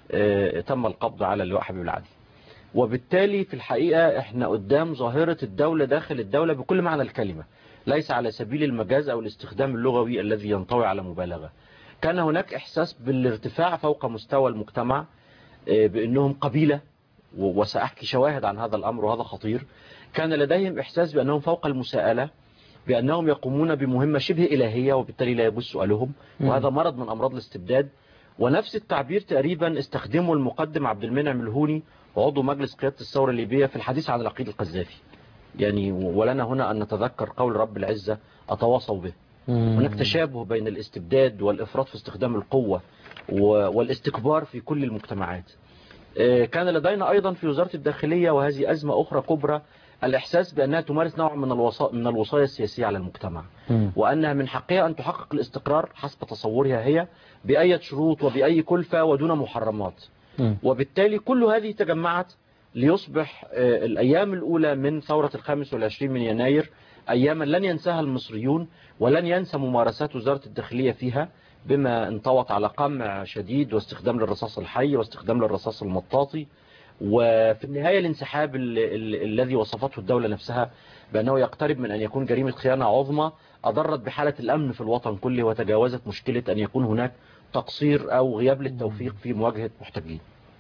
تم القبض على اللواء حبيب العدلي. وبالتالي في الحقيقة احنا قدام ظاهرة الدولة داخل الدولة بكل معنى الكلمة، ليس على سبيل المجاز أو الاستخدام اللغوي الذي ينطوي على مبالغة. كان هناك إحساس بالارتفاع فوق مستوى المجتمع، بأنهم قبيلة، وسأحكي شواهد عن هذا الأمر وهذا خطير. كان لديهم إحساس بأنهم فوق المساءلة، بأنهم يقومون بمهمة شبه إلهية وبالتالي لا يجوز سؤالهم، وهذا مرض من أمراض الاستبداد. ونفس التعبير تقريبا استخدمه المقدم عبد المنعم الهوني عضو مجلس قيادة الثورة الليبية في الحديث عن العقيد القذافي. يعني ولنا هنا أن نتذكر قول رب العزة أتواصوا به. هناك تشابه بين الاستبداد والإفراط في استخدام القوة والاستكبار في كل المجتمعات. كان لدينا أيضا في وزارة الداخلية، وهذه أزمة أخرى كبرى، الإحساس بأنها تمارس نوع من الوصاية السياسية على المجتمع، وأنها من حقها أن تحقق الاستقرار حسب تصورها هي بأي شروط وبأي كلفة ودون محرمات. وبالتالي كل هذه تجمعت ليصبح الأيام الأولى من ثورة 25 من يناير أياما لن ينساها المصريون، ولن ينسى ممارسات وزارة الداخلية فيها، بما انطوت على قمع شديد واستخدام للرصاص الحي واستخدام للرصاص المطاطي، وفي النهاية الانسحاب الذي وصفته الدولة نفسها بأنه يقترب من أن يكون جريمة خيانة عظمى أضرت بحالة الأمن في الوطن كله، وتجاوزت مشكلة أن يكون هناك تقصير أو غياب للتوفيق في مواجهة محتجين.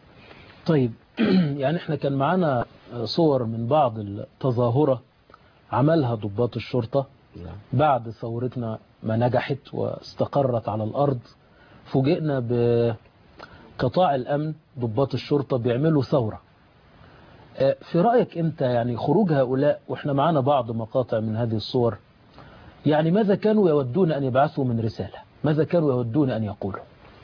طيب يعني احنا كان معنا صور من بعض التظاهرة عملها ضباط الشرطة بعد ثورتنا ما نجحت واستقرت على الأرض. فوجئنا بقطاع الأمن ضباط الشرطة بيعملوا ثورة. في رأيك انت يعني خروج هؤلاء، واحنا معنا بعض مقاطع من هذه الصور، يعني ماذا كانوا يودون أن يبعثوا من رسالة؟ ماذا كانوا يودون أن يقولوا؟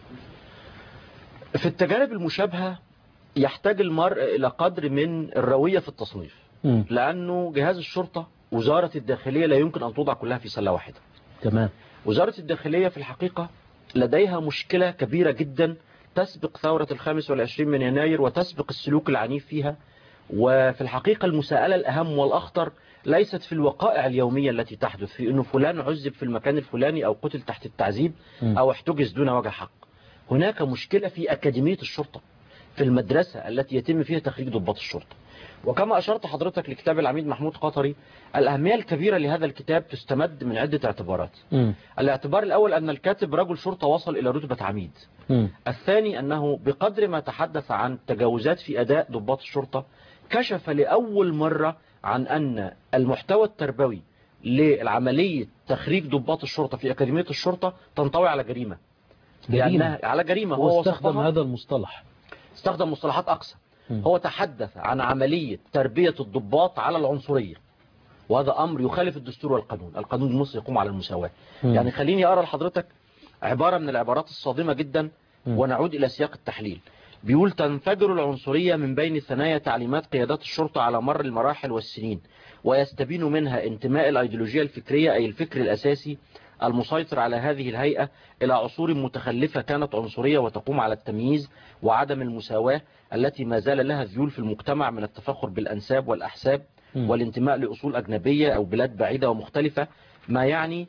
في التجارب المشابهة يحتاج المرء إلى قدر من الروية في التصنيف، لأنه جهاز الشرطة وزارة الداخلية لا يمكن أن توضع كلها في سلة واحدة. تمام. وزارة الداخلية في الحقيقة لديها مشكلة كبيرة جدا تسبق ثورة 25 من يناير وتسبق السلوك العنيف فيها. وفي الحقيقة المساءلة الأهم والأخطر ليست في الوقائع اليومية التي تحدث، في أنه فلان عذب في المكان الفلاني أو قتل تحت التعذيب أو احتجز دون وجه حق. هناك مشكلة في أكاديمية الشرطة، في المدرسة التي يتم فيها تخريج ضباط الشرطة. وكما أشرت حضرتك لكتاب العميد محمود قطري، الأهمية الكبيرة لهذا الكتاب تستمد من عدة اعتبارات. الاعتبار الأول أن الكاتب رجل شرطة وصل إلى رتبة عميد. الثاني أنه بقدر ما تحدث عن تجاوزات في أداء ضباط الشرطة، كشف لأول مرة عن أن المحتوى التربوي للعملية تخريج ضباط الشرطة في أكاديمية الشرطة تنطوي على جريمة. على جريمة. هو استخدم هذا المصطلح، استخدم مصطلحات أقصى. هو تحدث عن عملية تربية الضباط على العنصرية، وهذا أمر يخالف الدستور والقانون. القانون المصري يقوم على المساواة. يعني خليني أرى لحضرتك عبارة من العبارات الصادمة جدا ونعود إلى سياق التحليل. بيقول تنفجر العنصرية من بين ثنايا تعليمات قيادات الشرطة على مر المراحل والسنين، ويستبين منها انتماء الأيديولوجية الفكرية أي الفكر الأساسي المسيطر على هذه الهيئة إلى عصور متخلفة كانت عنصرية وتقوم على التمييز وعدم المساواة التي ما زال لها ذيول في المجتمع من التفاخر بالأنساب والأحساب والانتماء لأصول أجنبية أو بلاد بعيدة ومختلفة، ما يعني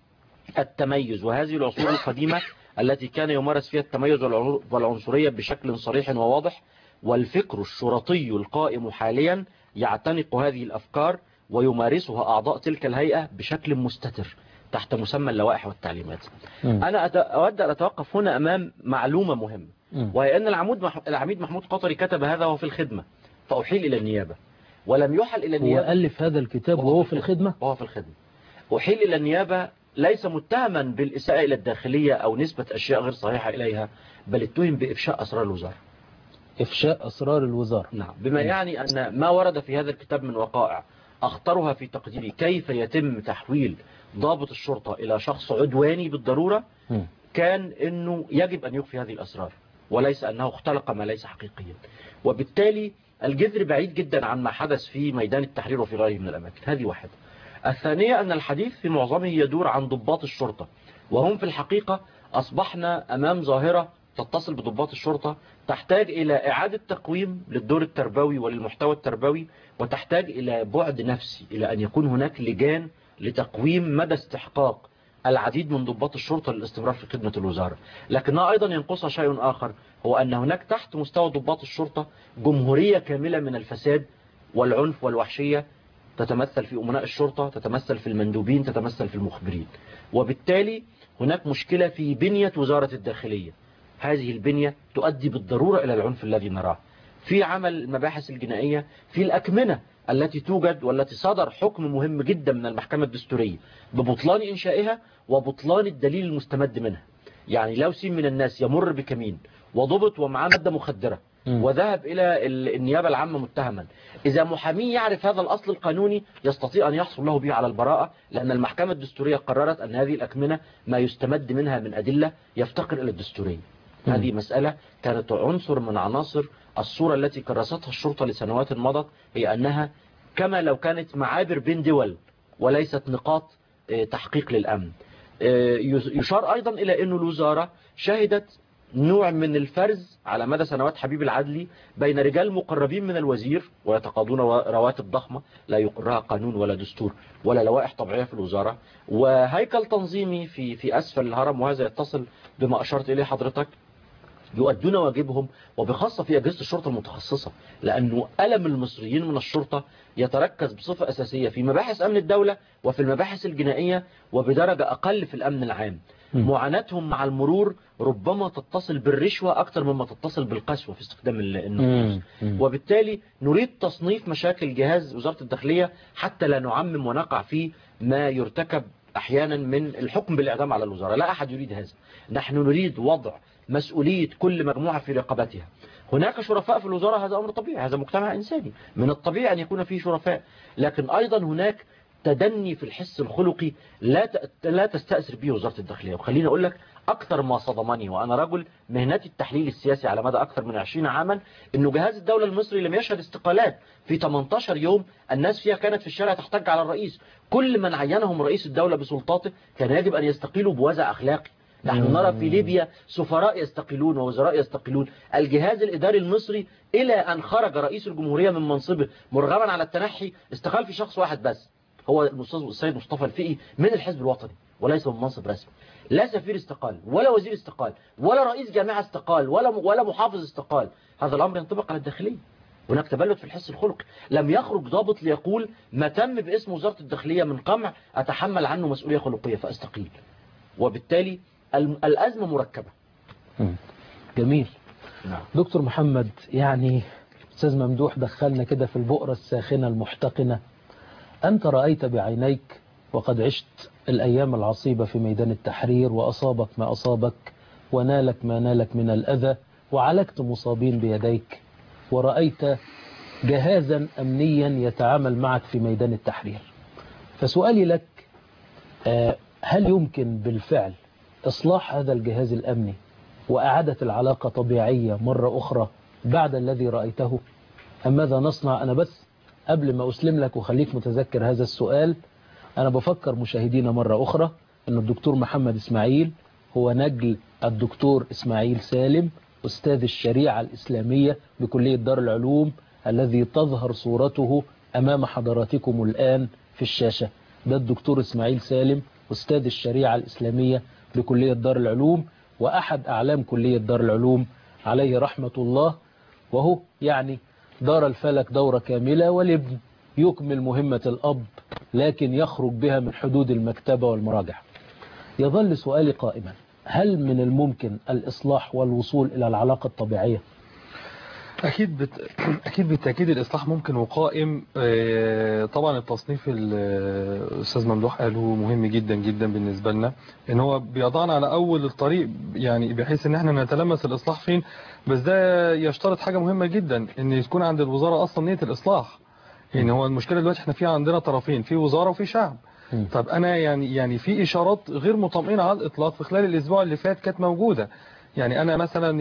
التميز. وهذه العصور القديمة التي كان يمارس فيها التميز والعنصرية بشكل صريح وواضح، والفكر الشرطي القائم حاليا يعتنق هذه الأفكار ويمارسها أعضاء تلك الهيئة بشكل مستتر تحت مسمى اللوائح والتعليمات. أنا أود أن أتوقف هنا أمام معلومة مهمة، وهي أن العميد محمود قطري كتب هذا وهو في الخدمة، فأحيل إلى النيابة، ولم يحل إلى النيابة. هو ألف هذا الكتاب وهو في الخدمة؟ وهو في الخدمة. أحيل إلى النيابة ليس متهما بالإساءة إلى الداخلية أو نسبة أشياء غير صحيحة إليها، بل اتهم بإفشاء أسرار الوزارة. إفشاء أسرار الوزارة. نعم، بما يعني أن ما ورد في هذا الكتاب من وقائع أخطرها في تقديري كيف يتم تحويل ضابط الشرطة إلى شخص عدواني بالضرورة، كان أنه يجب أن يخفي هذه الأسرار، وليس أنه اختلق ما ليس حقيقيا. وبالتالي الجذر بعيد جدا عن ما حدث في ميدان التحرير وفي غيره من الأماكن. هذه واحدة. الثانية أن الحديث في معظمه يدور عن ضباط الشرطة، وهم في الحقيقة أصبحنا أمام ظاهرة تتصل بضباط الشرطة تحتاج إلى إعادة تقويم للدور التربوي وللمحتوى التربوي، وتحتاج إلى بعد نفسي، إلى أن يكون هناك لجان لتقويم مدى استحقاق العديد من ضباط الشرطة للاستمرار في خدمة الوزارة. لكنها أيضا ينقصها شيء آخر، هو أن هناك تحت مستوى ضباط الشرطة جمهورية كاملة من الفساد والعنف والوحشية، تتمثل في أمناء الشرطة، تتمثل في المندوبين، تتمثل في المخبرين. وبالتالي هناك مشكلة في بنية وزارة الداخلية. هذه البنية تؤدي بالضرورة إلى العنف الذي نراه في عمل المباحث الجنائية، في الأكمنة التي توجد والتي صدر حكم مهم جدا من المحكمة الدستورية ببطلان إنشائها وبطلان الدليل المستمد منها. يعني لو سين من الناس يمر بكمين وضبط ومعاه مادة مخدرة وذهب إلى النيابة العامة متهما، إذا محامي يعرف هذا الأصل القانوني يستطيع أن يحصل له به على البراءة، لأن المحكمة الدستورية قررت أن هذه الأكمنة ما يستمد منها من أدلة يفتقر إلى الدستورية. هذه مسألة كانت عنصر من عناصر الصورة التي كرستها الشرطة لسنوات مضت، هي أنها كما لو كانت معابر بين دول وليست نقاط تحقيق للأمن. يشار أيضا إلى أن الوزارة شهدت نوع من الفرز على مدى سنوات حبيب العدلي بين رجال مقربين من الوزير ويتقاضون رواتب ضخمة لا يقرها قانون ولا دستور ولا لوائح طبيعية في الوزارة، وهيكل تنظيمي في أسفل الهرم، وهذا يتصل بما أشرت إليه حضرتك، يؤدون واجبهم، وبخاصة في أجهزة الشرطة المتخصصة، لأنه ألم المصريين من الشرطة يتركز بصفة أساسية في مباحث أمن الدولة وفي المباحث الجنائية وبدرجة أقل في الأمن العام. معاناتهم مع المرور ربما تتصل بالرشوة أكثر مما تتصل بالقسوة في استخدام النفوذ. وبالتالي نريد تصنيف مشاكل جهاز وزارة الداخلية حتى لا نعمم ونقع في ما يرتكب أحيانا من الحكم بالإعدام على الوزارة. لا أحد يريد هذا. نحن نريد وضع مسؤولية كل مجموعة في رقابتها. هناك شرفاء في الوزارة، هذا أمر طبيعي، هذا مجتمع إنساني، من الطبيعي أن يكون فيه شرفاء، لكن أيضا هناك تدني في الحس الخلقي لا تستأثر به وزارة الداخلية. وخليني أقول لك أكثر ما صدمني، وأنا رجل مهنتي التحليل السياسي على مدى أكثر من 20 عاما، أنه جهاز الدولة المصري لم يشهد استقالات في 18 يوم الناس فيها كانت في الشارع تحتج على الرئيس. كل من عينهم رئيس الدولة بسلطاته كان يجب أن يستقيلوا بوازع أخلاقي. نحن نرى في ليبيا سفراء يستقيلون ووزراء يستقيلون. الجهاز الإداري المصري إلى أن خرج رئيس الجمهورية من منصبه مرغما على التنحي استقال في شخص واحد بس، هو السيد مصطفى الفقي من الحزب الوطني وليس من منصب رسمي. لا سفير استقال ولا وزير استقال ولا رئيس جامعة استقال ولا محافظ استقال. هذا الأمر ينطبق على الداخلية. هناك تبلد في الحس الخلقي. لم يخرج ضابط ليقول ما تم باسم وزارة الداخلية من قمع أتحمل عنه مسؤولية خلقية فأستقيل. وبالتالي الأزمة مركبة. جميل. نعم. دكتور محمد، يعني أستاذ ممدوح دخلنا كده في البؤرة الساخنة المحتقنة. أنت رأيت بعينيك وقد عشت الأيام العصيبة في ميدان التحرير، وأصابك ما أصابك ونالك ما نالك من الأذى، وعالجت مصابين بيديك، ورأيت جهازا أمنيا يتعامل معك في ميدان التحرير. فسؤالي لك، هل يمكن بالفعل إصلاح هذا الجهاز الأمني وأعادت العلاقة طبيعية مرة أخرى بعد الذي رأيته؟ أم ماذا نصنع؟ أنا بس قبل ما أسلم لك وخليك متذكر هذا السؤال، أنا بفكر مشاهدينا مرة أخرى أن الدكتور محمد إسماعيل هو نجل الدكتور إسماعيل سالم أستاذ الشريعة الإسلامية بكلية دار العلوم الذي تظهر صورته أمام حضراتكم الآن في الشاشة. ده الدكتور إسماعيل سالم أستاذ الشريعة الإسلامية بكلية دار العلوم وأحد أعلام كلية دار العلوم عليه رحمة الله، وهو يعني دار الفلك دورة كاملة، والابن يكمل مهمة الأب لكن يخرج بها من حدود المكتبة والمراجع. يظل سؤالي قائما، هل من الممكن الإصلاح والوصول إلى العلاقة الطبيعية؟ أكيد بالتأكيد الإصلاح ممكن وقائم. طبعا التصنيف الأستاذ ممدوح قاله مهم جدا جدا بالنسبة لنا، إن هو بيضعنا على أول الطريق، يعني بحيث إن احنا نتلمس الإصلاح فين. بس ده يشترط حاجة مهمة جدا، إن يكون عند الوزارة أصلا نية الإصلاح. يعني هو المشكلة دلوقتي احنا في عندنا طرفين، في وزارة وفي شعب. طب أنا يعني في إشارات غير مطمئنة على الإطلاق في خلال الأسبوع اللي فات كانت موجودة. يعني أنا مثلا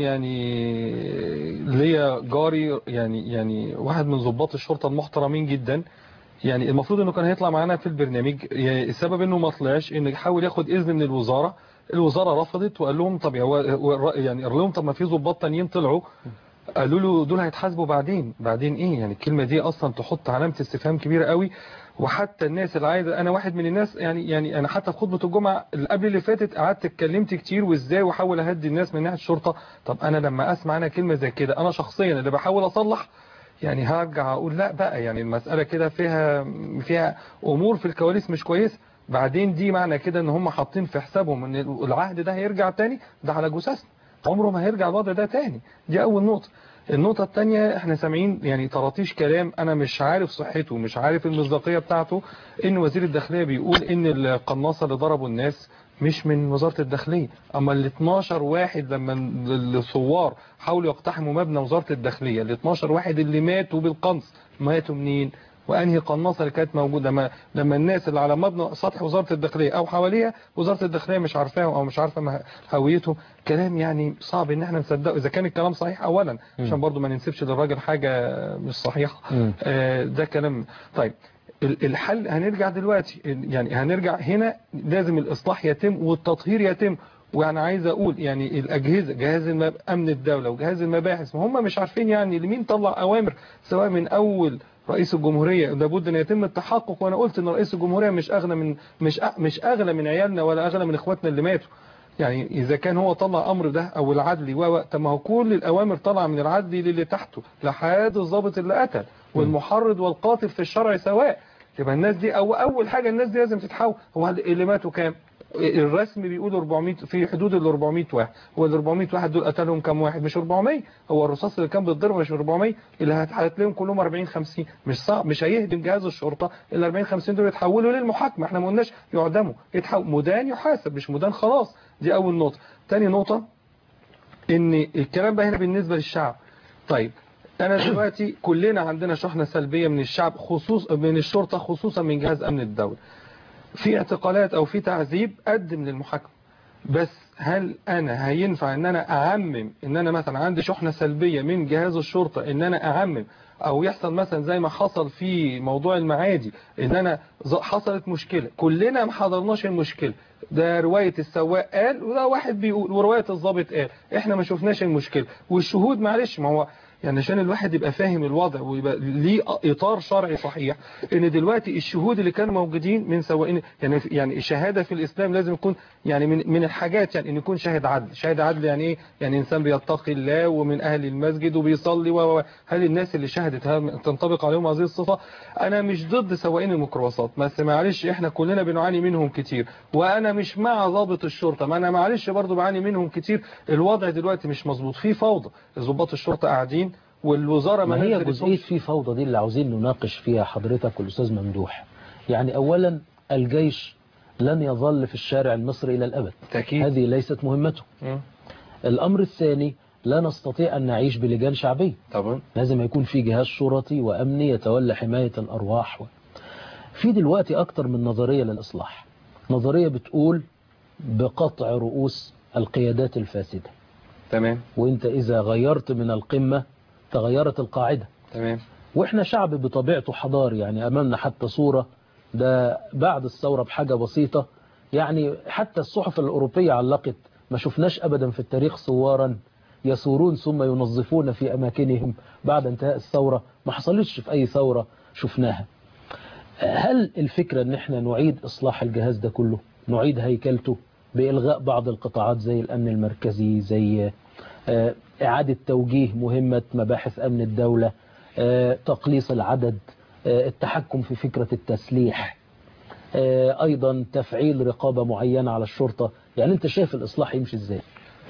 ليا جاري يعني واحد من ضباط الشرطة المحترمين جدا، يعني المفروض انه كان هيطلع معانا في البرنامج. يعني السبب انه ما طلعش انه حاول ياخد اذن من الوزارة رفضت، وقال لهم طب يعني قال لهم طب ما في ضباط تانيين طلعوا، قالوا له دول هيتحاسبوا بعدين ايه. يعني الكلمة دي اصلا تحط علامة استفهام كبيرة قوي. وحتى الناس اللي عايزه، انا واحد من الناس يعني انا حتى في خطبه الجمعه اللي قبل اللي فاتت قعدت اتكلمت كتير وازاي واحاول اهدي الناس من ناحيه الشرطه. طب انا لما اسمع انا كلمه زي كده، انا شخصيا اللي بحاول اصلح، يعني هرجع اقول لا بقى، يعني المساله كده فيها امور في الكواليس مش كويس. بعدين دي معنى كده ان هم حاطين في حسابهم ان العهد ده هيرجع تاني، ده على جثثنا عمره ما هيرجع الوضع ده تاني. دي اول نقطه. النقطة الثانية، احنا سامعين يعني طراطيش كلام انا مش عارف صحته، مش عارف المصداقية بتاعته، ان وزير الداخلية بيقول ان القناصة اللي ضربوا الناس مش من وزارة الداخلية. اما ال 12 واحد لما الثوار حاولوا يقتحموا مبنى وزارة الداخلية، ال 12 واحد اللي ماتوا بالقنص ماتوا منين؟ وانهي قناصة اللي كانت موجودة؟ لما الناس اللي على مبنى سطح وزارة الداخلية او حواليها وزارة الداخلية مش عارفاهم او مش عارفة هويتهم. كلام يعني صعب ان احنا نصدقه اذا كان الكلام صحيح اولا، عشان برضو ما ننسبش للراجل حاجة مش صحيحة. ده كلام. طيب الحل هنرجع دلوقتي، يعني هنرجع هنا لازم الاصلاح يتم والتطهير يتم. وانا عايز اقول يعني الاجهزه، جهاز امن الدوله وجهاز المباحث، ما هم مش عارفين يعني لمين طلع اوامر، سواء من اول رئيس الجمهوريه لابد ان يتم التحقق. وانا قلت ان رئيس الجمهوريه مش اغلى من عيالنا ولا اغلى من اخواتنا اللي ماتوا. يعني اذا كان هو طلع امر ده او العدلي طب ما هو كل الاوامر طالعه من العدلي للي تحته لحد الضابط اللي قتل والمحرض والقاتل في الشرع سواء. يبقى الناس دي اول حاجه الناس دي لازم تتحول. هو اللي ماتوا كام؟ الرسم بيقول 400، في حدود ال 400 واحد. هو ال 400 واحد دول قتلهم كام واحد؟ مش 400. هو الرصاص اللي كان بيتضرب مش 400 اللي هتلاقيهم كلهم 40 50. مش صعب، مش هيهدم جهاز الشرطه ال 40 50 دول يتحولوا للمحاكمه. احنا ما قلناش يعدموا، يتحول مدان يحاسب، مش مدان خلاص. دي اول نقطه. ثاني نقطه ان الكلام بقى هنا بالنسبه للشعب. طيب انا دلوقتي كلنا عندنا شحنه سلبيه من الشعب، خصوص من الشرطه، خصوصا من جهاز امن الدوله. في اعتقالات او في تعذيب قدم للمحاكمه. بس هل انا هينفع ان انا اعمم ان انا مثلا عندي شحنه سلبيه من جهاز الشرطه ان انا اعمم، او يحصل مثلا زي ما حصل في موضوع المعادي ان انا حصلت مشكله كلنا ما حضرناش المشكله، ده روايه السواق قال وده واحد بيقول وروايه الضابط قال، احنا ما شفناش المشكله والشهود معلش. ما هو يعني عشان الواحد يبقى فاهم الوضع ويبقى ليه اطار شرعي صحيح، ان دلوقتي الشهود اللي كانوا موجودين من سواقين، يعني الشهاده في الاسلام لازم يكون يعني من الحاجات، يعني ان يكون شاهد عدل. شاهد عدل يعني ايه؟ يعني انسان بيتقي الله ومن اهل المسجد وبيصلي. هل الناس اللي شهدت تنطبق عليهم هذه الصفه؟ انا مش ضد سواقين الميكروباصات، بس معلش احنا كلنا بنعاني منهم كتير، وانا مش مع ضابط الشرطه، ما انا معلش برضو بعاني منهم كتير. الوضع دلوقتي مش مظبوط، في فوضى، ضباط الشرطه قاعدين والوزارة ما هي جزئية في فوضى دي اللي عاوزين نناقش فيها حضرتك والأستاذ ممدوح. يعني أولا الجيش لن يظل في الشارع المصري إلى الأبد، تأكيد. هذه ليست مهمته. الأمر الثاني، لا نستطيع أن نعيش بلجان شعبية، طبعا لازم يكون في جهاز شرطي وأمني يتولى حماية الأرواح. في دلوقتي أكتر من نظرية للإصلاح. نظرية بتقول بقطع رؤوس القيادات الفاسدة، تمام وانت اذا غيرت من القمة تغيرت القاعدة. تمام. واحنا شعب بطبيعته حضاري، يعني امامنا حتى صورة ده بعد الثورة بحاجة بسيطة، يعني حتى الصحف الأوروبية علقت ما شفناش أبدا في التاريخ ثوارا يثورون ثم ينظفون في أماكنهم بعد انتهاء الثورة، ما حصلتش في أي ثورة شفناها. هل الفكرة ان احنا نعيد إصلاح الجهاز ده كله، نعيد هيكلته بإلغاء بعض القطاعات زي الأمن المركزي، زي إعادة توجيه مهمة مباحث أمن الدولة، تقليص العدد، التحكم في فكرة التسليح، أيضا تفعيل رقابة معينة على الشرطة؟ يعني أنت شايف الإصلاح يمشي إزاي؟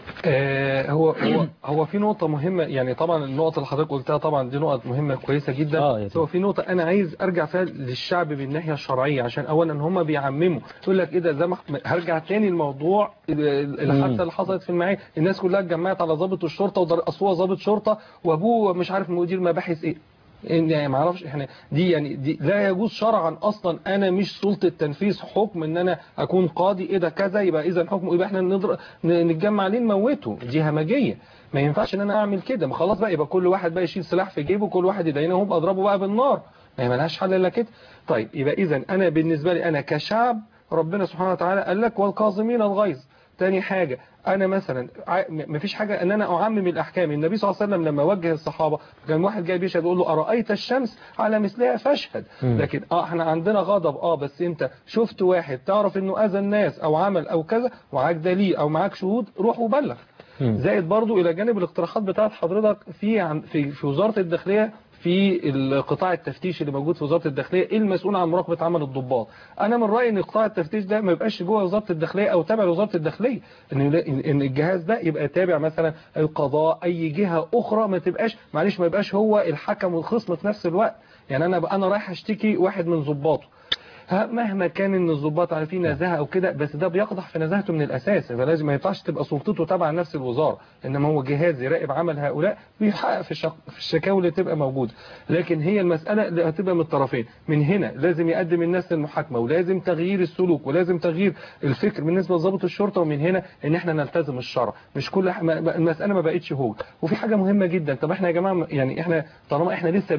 هو في نقطة مهمة، يعني طبعا النقطة اللي حضرتك قلتها طبعا دي نقط مهمة كويسة جدا. هو في نقطة أنا عايز أرجع فيها للشعب بالناحية الشرعية، عشان أولا هم بيعمموا يقول لك إيه ده، زي ما هرجع تاني الموضوع الحادثة اللي حصلت في المعادي، الناس كلها اتجمعت على ضابط الشرطة ورقصوها ضابط شرطة وأبوه مش عارف مدير مباحث إيه. يعني ما اعرفش احنا دي لا يجوز شرعا اصلا. انا مش سلطه تنفيذ حكم ان انا اكون قاضي ايه ده كذا يبقى اذا حكمه يبقى احنا نتجمع عليه نموته، دي همجيه. ما ينفعش ان انا اعمل كده. ما خلاص بقى يبقى كل واحد بقى يشيل سلاح في جيبه، كل واحد يدينه هو اضربه بقى بالنار، ما هي ملهاش حل الا كده. طيب يبقى اذا انا بالنسبه لي انا كشعب ربنا سبحانه وتعالى قال لك والكاظمين الغيظ. تاني حاجة أنا مثلا مفيش حاجة أن أنا أعمم الأحكام. النبي صلى الله عليه وسلم لما وجه الصحابة كان واحد جاي بيشهد يقول له أرأيت الشمس على مثلها فاشهد. لكن احنا عندنا غضب بس أنت شفت واحد تعرف أنه أذى الناس أو عمل أو كذا ومعاك دليل أو معاك شهود روح وبلغ. زائد برضو إلى جانب الاقتراحات بتاعت حضرتك في وزارة الداخلية، في القطاع التفتيش اللي موجود في وزارة الداخلية المسؤول عن مراقبة عمل الضباط. أنا من رأيي إن قطاع التفتيش ده ما يبقاش جوه وزارة الداخلية أو تابع لوزارة الداخلية، إن الجهاز ده يبقى تابع مثلا القضاء، أي جهة أخرى، ما تبقاش معلش ما يبقاش هو الحكم والخصم في نفس الوقت. يعني أنا رايح أشتكي واحد من ضباطه، مهما كان ان الضباط عارفين نزاهه او كده، بس ده بيقضح في نزاهته من الاساس. يبقى لازم ما ينفعش تبقى سلطته تبع نفس الوزاره، انما هو جهاز يراقب عمل هؤلاء ويحقق في الشكاوى اللي تبقى موجوده. لكن هي المساله اللي هتبقى من الطرفين. من هنا لازم يقدم الناس للمحاكمه، ولازم تغيير السلوك، ولازم تغيير الفكر بالنسبه لضابط الشرطه. ومن هنا ان احنا نلتزم الشرع، مش كل المساله ما بقتش هو. وفي حاجه مهمه جدا، طب احنا يا جماعه يعني احنا طالما احنا لسه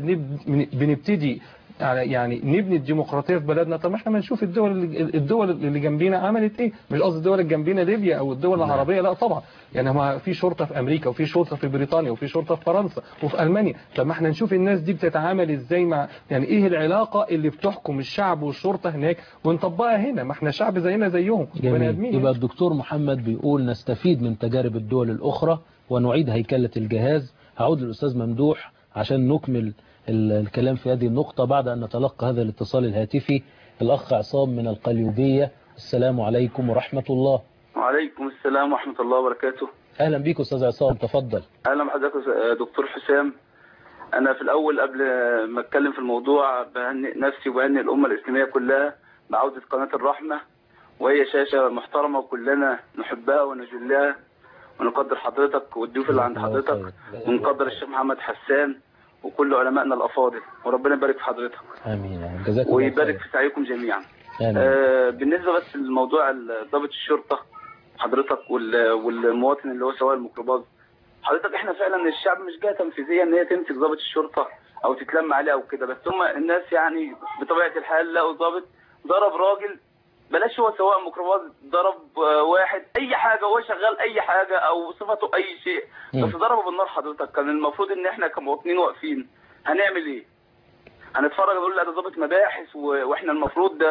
بنبتدي يعني نبني الديمقراطية في بلدنا، طب احنا ما نشوف الدول اللي جنبينا عملت ايه. مش قصدي الدول اللي جنبينا ليبيا او الدول العربية، لا طبعا. يعني ما في شرطة في امريكا وفي شرطة في بريطانيا وفي شرطة في فرنسا وفي المانيا. طب ما احنا نشوف الناس دي بتتعامل ازاي مع، يعني ايه العلاقة اللي بتحكم الشعب والشرطة هناك ونطبقها هنا. ما احنا شعب زينا زيهم بني ادمين. يبقى الدكتور محمد بيقول نستفيد من تجارب الدول الاخرى ونعيد هيكلة الجهاز. هعود للاستاذ ممدوح عشان نكمل الكلام في هذه النقطة بعد أن نتلقى هذا الاتصال الهاتفي. الأخ عصام من القليوبية، السلام عليكم ورحمة الله. وعليكم السلام ورحمة الله وبركاته. أهلا بك أستاذ عصام، تفضل. أهلا بحضرتك دكتور حسام. أنا في الأول قبل ما أتكلم في الموضوع بهنئ نفسي وبهنئ الأمة الإسلامية كلها بعودة قناة الرحمة، وهي شاشة محترمة وكلنا نحبها ونجلها ونقدر حضرتك والضيوف اللي عند حضرتك، ونقدر الشيخ محمد حسان وكل علمائنا الأفاضل، وربنا يبارك في حضرتك. آمين. جزاك الله خير. ويبارك في سعيكم جميعا. بالنسبة بس لموضوع ضابط الشرطة حضرتك والمواطن اللي هو سواق الميكروباص، حضرتك احنا فعلا الشعب مش جهة تنفيذية ان هي تمسك ضابط الشرطة او تتلم عليه او كده، بس هم الناس يعني بطبيعة الحال لقوا ضابط ضرب راجل، بلاش هو سواق ميكروباص، ضرب واحد اي حاجة، هو شغال اي حاجة او صفته اي شيء، بس ضربه بالنار. حضرتك كان المفروض ان احنا كمواطنين واقفين هنعمل ايه؟ هنتفرج نقول لا ده ضابط مباحث واحنا المفروض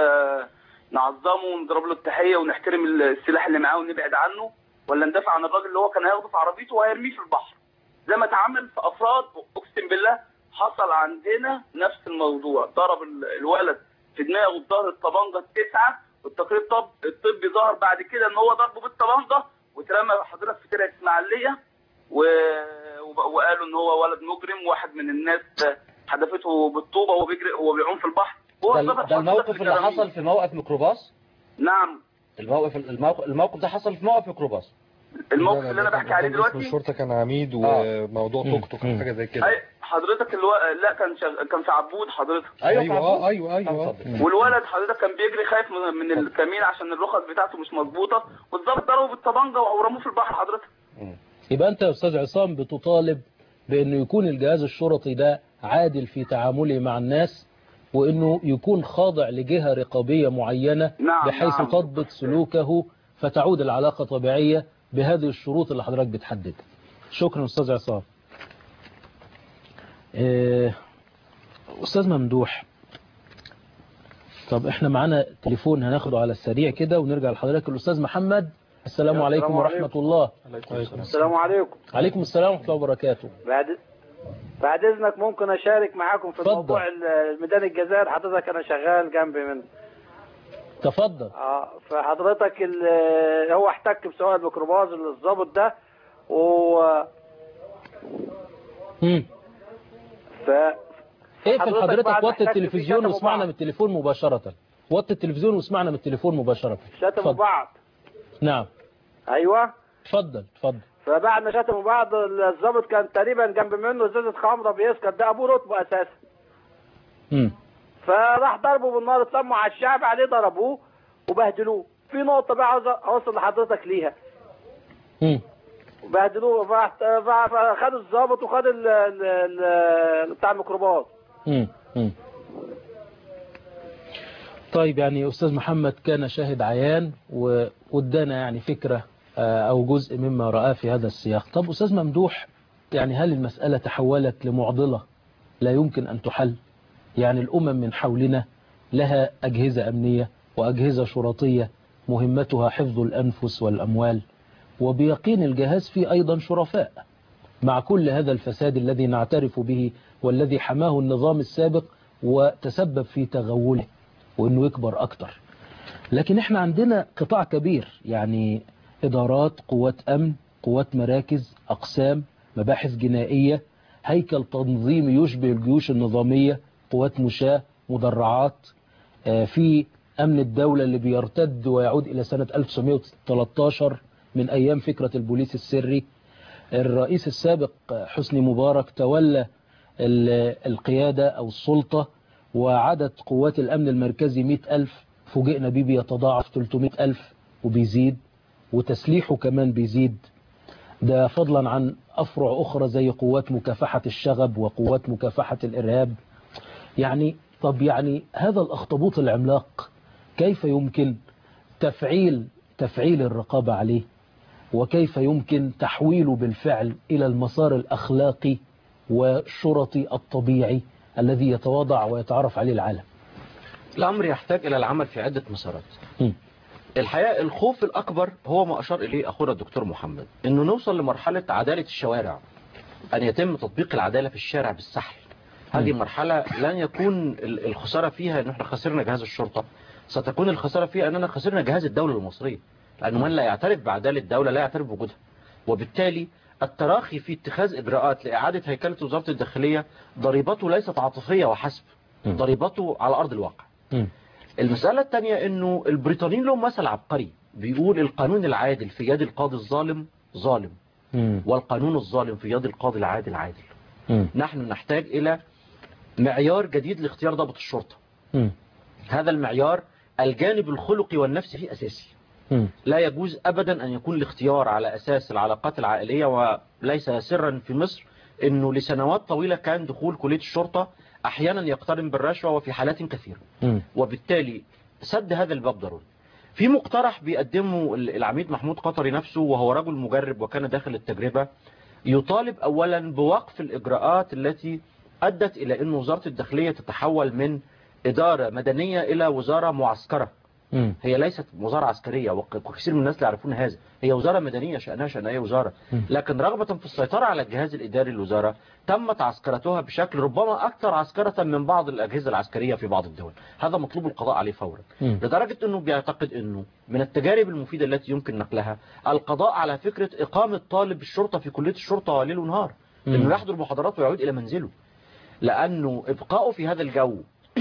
نعظمه ونضرب له التحيه ونحترم السلاح اللي معاه ونبعد عنه، ولا ندافع عن الراجل اللي هو كان هياخده في عربيته وهيرميه في البحر زي ما اتعمل في افراد؟ اقسم بالله حصل عندنا نفس الموضوع، ضرب الولد في دماغه بظهر الطبنجه 9، والتقرير الطبي ظهر بعد كده ان هو ضربه بالطبنجه واترمى حضرتك في ترعه اسماعيليه، وقالوا ان هو ولد مجرم، واحد من الناس حدفته بالطوبه وهو بيجري وهو بيعوم في البحر. ده الموقف اللي حصل في موقف ميكروباص؟ نعم. الموقف ده حصل في موقف ميكروباص. الموقف اللي انا بحكي عليه دلوقتي الشرطه كان عميد وموضوع توك توك حاجه زي كده. حضرتك اللي هو لا كان في عبود حضرتك. ايوه. والولد حضرتك كان بيجري خايف من الكمين عشان الرخص بتاعته مش مظبوطه، والظابط ضربه بالطبنجه ورموه في البحر حضرتك. يبقى أنت يا أستاذ عصام بتطالب بأنه يكون الجهاز الشرطي ده عادل في تعامله مع الناس، وأنه يكون خاضع لجهة رقابية معينة بحيث تضبط سلوكه فتعود العلاقة طبيعية بهذه الشروط اللي حضرتك بتحددها. شكرا أستاذ عصام. أستاذ ممدوح، طب احنا معانا تليفون هناخده على السريع كده ونرجع لحضرتك. الأستاذ محمد، السلام عليكم ورحمة الله. السلام عليكم. عليكم السلام ورحمة الله وبركاته. بعد إذنك ممكن أشارك معاكم في موضوع الميدان الجزائر؟ حضرتك أنا شغال جنبي منه. تفضل. فحضرتك هو احتك بسواق الميكروباص الضابط ده اقفل حضرتك، وطي التلفزيون واسمعنا من التليفون مباشرة. وطي التلفزيون واسمعنا من التليفون مباشرة. شتموا بعض. نعم. ايوه. اتفضل. فبعد ما شتموا بعض الضابط كان تقريبا جنب منه ازازة خمرة بيسكت، ده ابوه رتبه اساسا. فراح ضربه بالنار، اتلموا على الشعب عليه ضربوه وبهدلوه. في نقطة بقى عاوز اوصل لحضرتك ليها. بهدلوه، فخد الضابط وخد بتاع الميكروباص. طيب، يعني أستاذ محمد كان شاهد عيان وادانا يعني فكرة أو جزء مما رأى في هذا السياق. طب أستاذ ممدوح، يعني هل المسألة تحولت لمعضلة لا يمكن أن تحل؟ يعني الأمم من حولنا لها أجهزة أمنية وأجهزة شرطية مهمتها حفظ الأنفس والأموال، وبيقين الجهاز فيه أيضا شرفاء، مع كل هذا الفساد الذي نعترف به والذي حماه النظام السابق وتسبب في تغوله وأنه يكبر أكتر. لكن احنا عندنا قطاع كبير، يعني إدارات، قوات أمن، قوات مراكز، أقسام، مباحث جنائية، هيكل تنظيمي يشبه الجيوش النظامية، قوات مشاة، مدرعات، في أمن الدولة اللي بيرتد ويعود إلى سنة 1913 من أيام فكرة البوليس السري. الرئيس السابق حسني مبارك تولى القيادة أو السلطة، وعدد قوات الأمن المركزي 100,000، فوجئنا بيه بيتضاعف 300,000 وبيزيد، وتسليحه كمان بيزيد. ده فضلا عن أفرع أخرى زي قوات مكافحة الشغب وقوات مكافحة الإرهاب. يعني طب يعني هذا الأخطبوط العملاق كيف يمكن تفعيل الرقابة عليه، وكيف يمكن تحويله بالفعل إلى المسار الأخلاقي والشرطي الطبيعي الذي يتواضع ويتعرف عليه العالم؟ الأمر يحتاج إلى العمل في عدة مسارات. الحقيقة الخوف الأكبر هو ما أشار إليه أخونا الدكتور محمد، إنه نوصل لمرحلة عدالة الشوارع، أن يتم تطبيق العدالة في الشارع بالسحل. هذه مرحلة لن يكون الخسارة فيها إن احنا خسرنا جهاز الشرطة، ستكون الخسارة فيها أننا خسرنا جهاز الدولة المصرية، لأنه من لا يعترف بعدالة الدولة لا يعترف بوجودها. وبالتالي التراخي في اتخاذ إجراءات لإعادة هيكلة وزارة الداخلية ضريبته ليست عاطفية وحسب، ضريبته على أرض الواقع. المسألة الثانية إنه البريطانيين لهم مثل عبقري بيقول القانون العادل في يد القاضي الظالم ظالم، والقانون الظالم في يد القاضي العادل عادل. نحن نحتاج إلى معيار جديد لاختيار ضابط الشرطة. هذا المعيار الجانب الخلقي والنفسي فيه أساسي. لا يجوز أبدا أن يكون الاختيار على أساس العلاقات العائلية، وليس سرا في مصر أنه لسنوات طويلة كان دخول كلية الشرطة أحيانا يقترن بالرشوة وفي حالات كثيرة. وبالتالي سد هذا الباب ضروري. في مقترح بيقدمه العميد محمود قطري نفسه، وهو رجل مجرب وكان داخل التجربة، يطالب أولا بوقف الإجراءات التي أدت إلى أن وزارة الداخلية تتحول من إدارة مدنية إلى وزارة معسكرة. هي ليست وزارة عسكرية، وكثير من الناس لا يعرفون هذا. هي وزارة مدنية شأنها شأن أي وزارة، لكن رغبة في السيطرة على الجهاز الإداري للوزارة تمت عسكرتها بشكل ربما أكثر عسكرة من بعض الأجهزة العسكرية في بعض الدول. هذا مطلوب القضاء عليه فورا، لدرجة أنه بيعتقد أنه من التجارب المفيدة التي يمكن نقلها القضاء على فكرة إقامة طالب الشرطة في كلية الشرطة ليل ونهار، أنه يحضر محاضرات ويعود إلى منزله، لأنه إبقاؤه في هذا الجو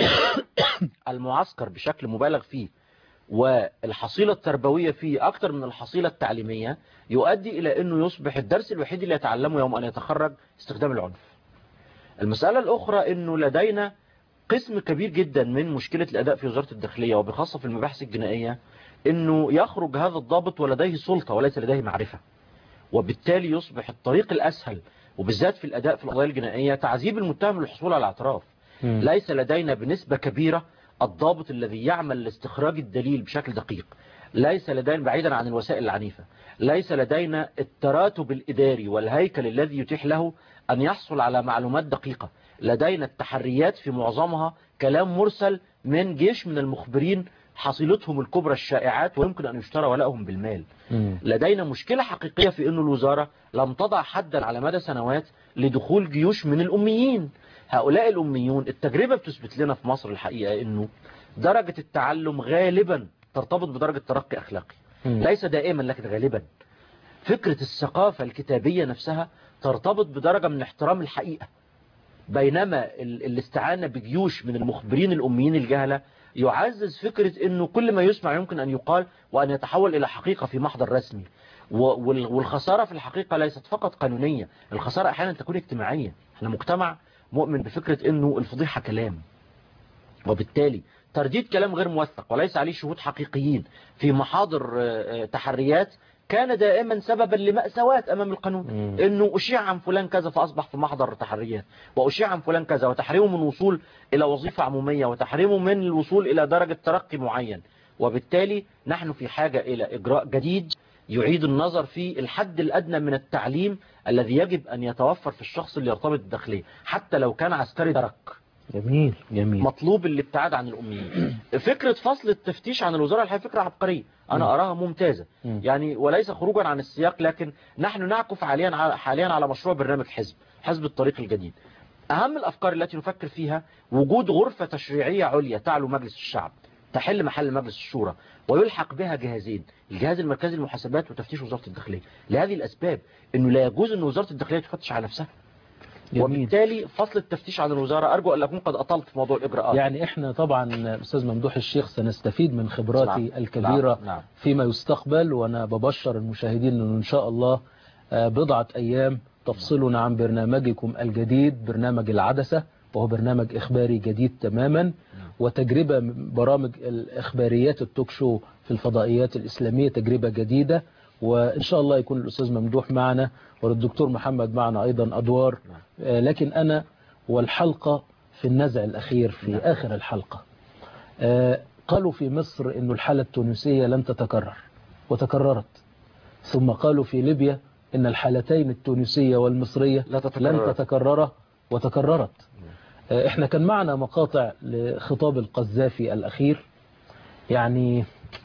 المعسكر بشكل مبالغ فيه والحصيلة التربوية فيه أكثر من الحصيلة التعليمية يؤدي إلى أنه يصبح الدرس الوحيد اللي يتعلمه يوم أن يتخرج استخدام العنف. المسألة الأخرى أنه لدينا قسم كبير جدا من مشكلة الأداء في وزارة الداخلية وبخاصة في المباحث الجنائية، أنه يخرج هذا الضابط ولديه سلطة وليس لديه معرفة، وبالتالي يصبح الطريق الأسهل وبالذات في الأداء في القضايا الجنائية تعذيب المتهم للحصول على الاعتراف. ليس لدينا بنسبة كبيرة الضابط الذي يعمل لاستخراج الدليل بشكل دقيق، ليس لدينا بعيدا عن الوسائل العنيفة، ليس لدينا التراتب الإداري والهيكل الذي يتيح له أن يحصل على معلومات دقيقة. لدينا التحريات في معظمها كلام مرسل من جيش من المخبرين حصيلتهم الكبرى الشائعات ويمكن أن يشترى ولائهم بالمال. لدينا مشكلة حقيقية في أن الوزارة لم تضع حدا على مدى سنوات لدخول جيوش من الأميين. هؤلاء الأميون التجربة بتثبت لنا في مصر الحقيقة أنه درجة التعلم غالبا ترتبط بدرجة ترقي أخلاقي، ليس دائما لكن غالبا. فكرة الثقافة الكتابية نفسها ترتبط بدرجة من احترام الحقيقة، بينما الاستعانة بجيوش من المخبرين الأميين الجهلة يعزز فكرة أنه كل ما يسمع يمكن أن يقال وأن يتحول إلى حقيقة في محضر رسمي. والخسارة في الحقيقة ليست فقط قانونية، الخسارة أحيانا تكون اجتماعية. احنا مجتمع مؤمن بفكرة أنه الفضيحة كلام، وبالتالي ترديد كلام غير موثق وليس عليه شهود حقيقيين في محاضر تحريات كان دائما سببا لمأساوات أمام القانون. أنه أشيع عن فلان كذا فأصبح في محضر تحريات، وأشيع عن فلان كذا، وتحريمه من الوصول إلى وظيفة عمومية، وتحريمه من الوصول إلى درجة ترقي معين. وبالتالي نحن في حاجة إلى إجراء جديد يعيد النظر في الحد الأدنى من التعليم الذي يجب أن يتوفر في الشخص اللي يرتبط بالداخلية حتى لو كان عسكري درك. جميل جميل. مطلوب الابتعاد عن الأميين. فكرة فصل التفتيش عن الوزارة الحقيقة فكرة عبقرية، أنا أراها ممتازة يعني، وليس خروجا عن السياق، لكن نحن نعكف حاليا على مشروع برنامج حزب الطريق الجديد. أهم الأفكار التي نفكر فيها وجود غرفة تشريعية عليا تعلو مجلس الشعب تحل محل مجلس الشورى ويلحق بها جهازين، الجهاز المركزي للمحاسبات وتفتيش وزارة الداخلية، لهذه الأسباب أنه لا يجوز أن وزارة الداخلية تفتش على نفسها. وبالتالي فصل التفتيش عن الوزارة أرجو أن أكون قد أطلت في موضوع الإجراءات. يعني إحنا طبعا أستاذ ممدوح الشيخ سنستفيد من خبراتي الكبيرة فيما يستقبل، وأنا ببشر المشاهدين أنه إن شاء الله بضعة أيام تفصلنا عن برنامجكم الجديد، برنامج العدسة، وهو برنامج إخباري جديد تماما، وتجربة برامج الإخباريات التوك شو في الفضائيات الإسلامية تجربة جديدة، وإن شاء الله يكون الأستاذ ممدوح معنا والدكتور محمد معنا أيضا أدوار. لكن أنا والحلقة في النزع الأخير في آخر الحلقة، قالوا في مصر إنه الحالة التونسية لن تتكرر وتكررت، ثم قالوا في ليبيا إن الحالتين التونسية والمصرية لن تتكرر وتكررت. إحنا كان معنا مقاطع لخطاب القذافي الأخير، يعني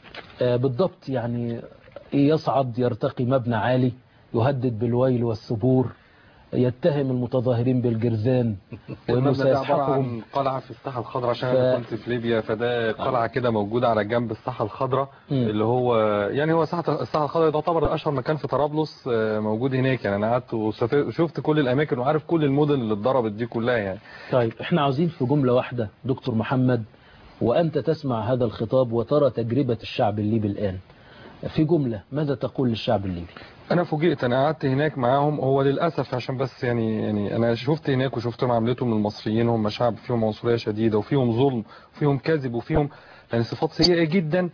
بالضبط يعني يصعد يرتقي مبنى عالي يهدد بالويل والثبور، يتهم المتظاهرين بالجرذان وانه سيسحقهم. قلعه في الساحه الخضراء، عشان انا كنت في ليبيا، فده قلعه كده موجوده على جنب الساحه الخضراء، اللي هو يعني هو الساحه الخضراء تعتبر اشهر مكان في طرابلس موجود هناك. يعني انا قعدت وشفت كل الاماكن وعارف كل المدن اللي اتضربت دي كلها يعني. طيب احنا عاوزين في جمله واحده دكتور محمد، وانت تسمع هذا الخطاب وترى تجربه الشعب الليبي الان، في جمله ماذا تقول للشعب الليبي؟ انا فوجئت، انا قعدت هناك معاهم. هو للاسف عشان بس يعني انا شفت هناك وشفت معاملتهم للمصريين، هم شعب فيهم عنصريه شديده وفيهم ظلم وفيهم كذب وفيهم يعني صفات سيئه جدا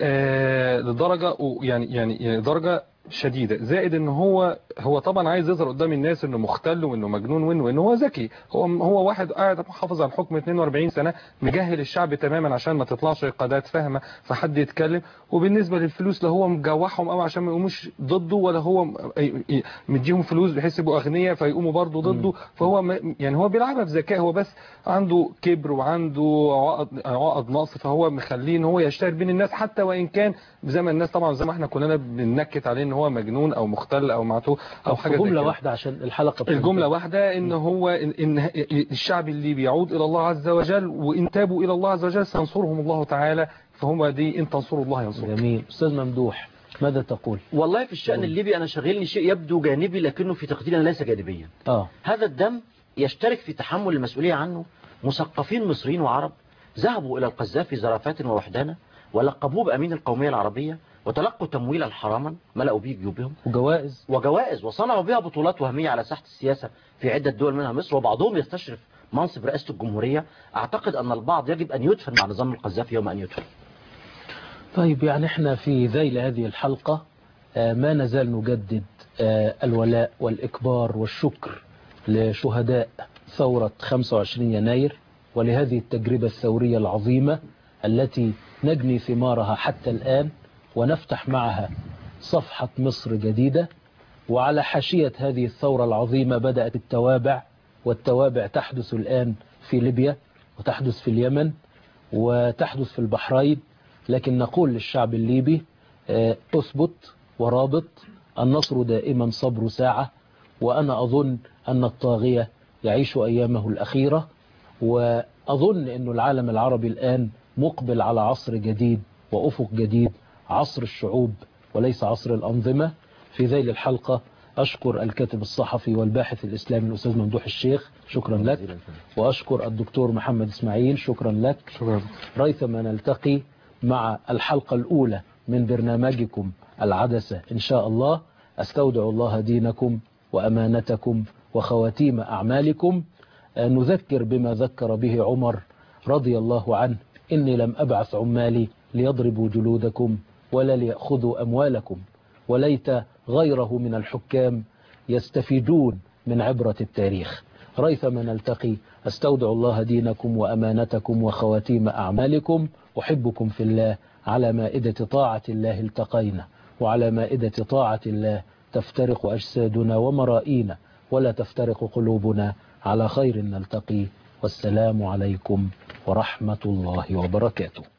لدرجه يعني درجه شديده، زائد ان هو طبعا عايز يظهر قدام الناس انه مختل وانه مجنون وانه هو ذكي. هو واحد قاعد محافظ على الحكم 42 سنه، مجهل الشعب تماما عشان ما تطلعش قادات فاهمه فحد يتكلم. وبالنسبه للفلوس لا هو مجوعهم قوي عشان ما يقوموش ضده، ولا هو مديهم فلوس بحيث يبقوا اغنياء فيقوموا برضه ضده. فهو يعني هو بيلعبها بذكاء، هو بس عنده كبر وعنده عقد نقص، فهو مخليه ان هو يشتهر بين الناس، حتى وان كان زي ما الناس طبعا زي ما احنا كلنا بننكت عليه ان هو مجنون او مختل او معتوه او حاجه زي كده. جمله واحده عشان الحلقه الجمله واحده ان هو ان الشعب الليبي يعود الى الله عز وجل، وان تابوا الى الله عز وجل سينصرهم الله تعالى، فهم دي ان تنصروا الله ينصركم. جميل. استاذ ممدوح ماذا تقول؟ والله في الشأن الليبي أنا شغلني شيء يبدو جانبي لكنه في تقديرنا ليس جانبيا. هذا الدم يشترك في تحمل المسؤولية عنه مثقفين مصريين وعرب ذهبوا إلى القذافي زرافات ووحدانة ولقبوه بأمين القومية العربية، وتلقوا تمويلا حراما ملأوا به جيوبهم وجوائز وصنعوا بها بطولات وهمية على ساحة السياسة في عدة دول منها مصر، وبعضهم يستشرف منصب رئاسة الجمهورية. أعتقد أن البعض يجب أن يدفن مع نظام القذافي يوم أن يدفن. طيب يعني احنا في ذيل هذه الحلقة ما نزال نجدد الولاء والإكبار والشكر لشهداء ثورة 25 يناير ولهذه التجربة الثورية العظيمة التي نجني ثمارها حتى الآن ونفتح معها صفحة مصر جديدة. وعلى حاشية هذه الثورة العظيمة بدأت التوابع، والتوابع تحدث الآن في ليبيا وتحدث في اليمن وتحدث في البحرين. لكن نقول للشعب الليبي أثبت ورابط، النصر دائما صبر ساعة، وأنا أظن أن الطاغية يعيش أيامه الأخيرة، وأظن أن العالم العربي الآن مقبل على عصر جديد وأفق جديد، عصر الشعوب وليس عصر الأنظمة. في ذيل الحلقة أشكر الكاتب الصحفي والباحث الإسلامي الأستاذ ممدوح الشيخ، شكرا لك، وأشكر الدكتور محمد إسماعيل، شكرا لك. ريثما نلتقي مع الحلقة الأولى من برنامجكم العدسة إن شاء الله. أستودع الله دينكم وأمانتكم وخواتيم أعمالكم. نذكر بما ذكر به عمر رضي الله عنه: إني لم أبعث عمالي ليضربوا جلودكم ولا ليأخذوا أموالكم، وليت غيره من الحكام يستفيدون من عبرة التاريخ. ريثما نلتقي. أستودع الله دينكم وأمانتكم وخواتيم أعمالكم. أحبكم في الله. على مائدة طاعة الله التقينا، وعلى مائدة طاعة الله تفترق أجسادنا ومرائينا، ولا تفترق قلوبنا. على خير نلتقي، والسلام عليكم ورحمة الله وبركاته.